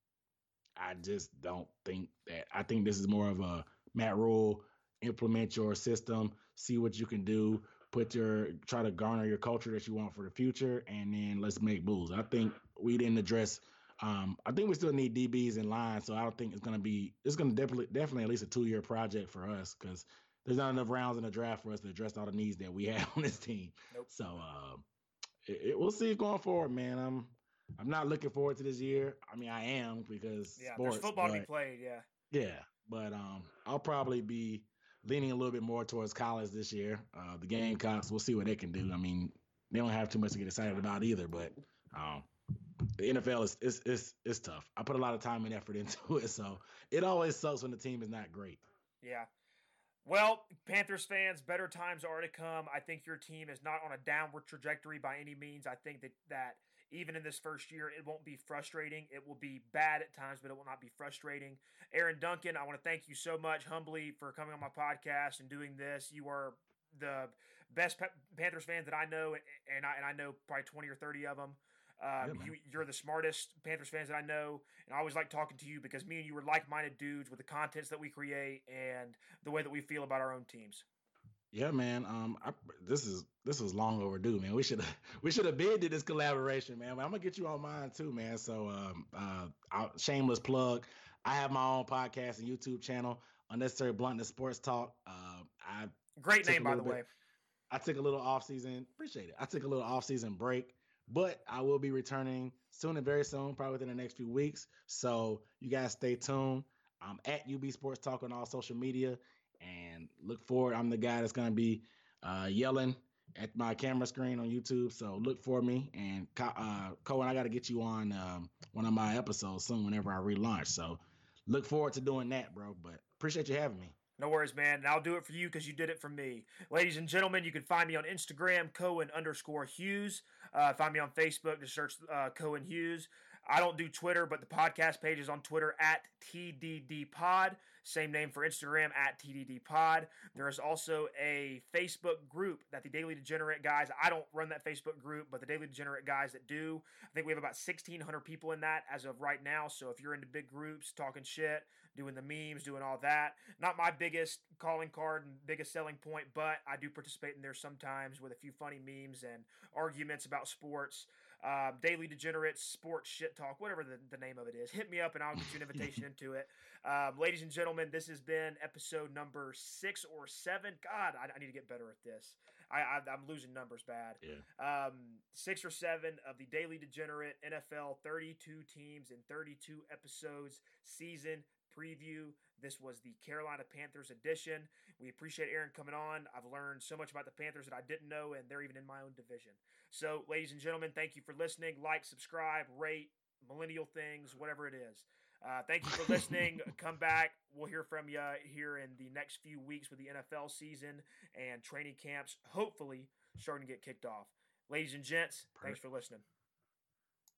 C: I just don't think that. I think this is more of a Matt Rule, implement your system, see what you can do, put your try to garner your culture that you want for the future, and then let's make moves. I think we didn't address. Um, I think we still need D Bs in line, so I don't think it's gonna be. It's gonna definitely definitely at least a two year project for us because there's not enough rounds in the draft for us to address all the needs that we have on this team.
B: Nope.
C: So um, it, it, we'll see going forward, man. I'm I'm not looking forward to this year. I mean, I am because
B: yeah,
C: sports,
B: there's football
C: but,
B: to be played. Yeah.
C: Yeah, but um, I'll probably be leaning a little bit more towards college this year. Uh, the Gamecocks, we'll see what they can do. I mean, they don't have too much to get excited about either, but um, the N F L is is is is tough. I put a lot of time and effort into it, so it always sucks when the team is not great.
B: Yeah. Well, Panthers fans, better times are to come. I think your team is not on a downward trajectory by any means. I think that that even in this first year, it won't be frustrating. It will be bad at times, but it will not be frustrating. Aaron Duncan, I want to thank you so much humbly for coming on my podcast and doing this. You are the best Panthers fans that I know, and I, and I know probably twenty or thirty of them. Um,
C: Yeah,
B: you, you're the smartest Panthers fans that I know, and I always like talking to you because me and you are like-minded dudes with the contents that we create and the way that we feel about our own teams.
C: Yeah, man. Um, I, this is this was long overdue, man. We should have we should have been did this collaboration, man. I'm gonna get you on mine too, man. So, um, uh, I'll, shameless plug. I have my own podcast and YouTube channel, Unnecessary Bluntness Sports Talk. Uh, I
B: great name, by the
C: bit,
B: way.
C: I took a little off season. Appreciate it. I took a little off season break, but I will be returning soon and very soon, probably within the next few weeks. So you guys stay tuned. I'm at U B Sports Talk on all social media. And look forward. I'm the guy that's going to be uh, yelling at my camera screen on YouTube. So look for me. And uh, Cohen, I got to get you on um, one of my episodes soon whenever I relaunch. So look forward to doing that, bro. But appreciate you having me.
B: No worries, man. And I'll do it for you because you did it for me. Ladies and gentlemen, you can find me on Instagram, Cohen underscore Hughes. Uh, find me on Facebook. Just search uh, Cohen Hughes. I don't do Twitter, but the podcast page is on Twitter at T D D Pod. Same name for Instagram at T D D Pod. There is also a Facebook group that the Daily Degenerate guys, I don't run that Facebook group, but the Daily Degenerate guys that do. I think we have about sixteen hundred people in that as of right now. So if you're into big groups, talking shit, doing the memes, doing all that, not my biggest calling card and biggest selling point, but I do participate in there sometimes with a few funny memes and arguments about sports. Um, Daily Degenerates, Sports Shit Talk, whatever the, the name of it is. Hit me up and I'll get you an invitation into it. Um, ladies and gentlemen, this has been episode number six or seven. God, I, I need to get better at this. I, I, I'm losing numbers bad.
C: Yeah.
B: Um, six or seven of the Daily Degenerate N F L thirty-two teams in thirty-two episodes season preview. This was the Carolina Panthers edition. We appreciate Aaron coming on. I've learned so much about the Panthers that I didn't know, and they're even in my own division. So, ladies and gentlemen, thank you for listening. Like, subscribe, rate, millennial things, whatever it is. Uh, thank you for listening. Come back. We'll hear from you here in the next few weeks with the N F L season and training camps, hopefully starting to get kicked off. Ladies and gents, thanks for listening.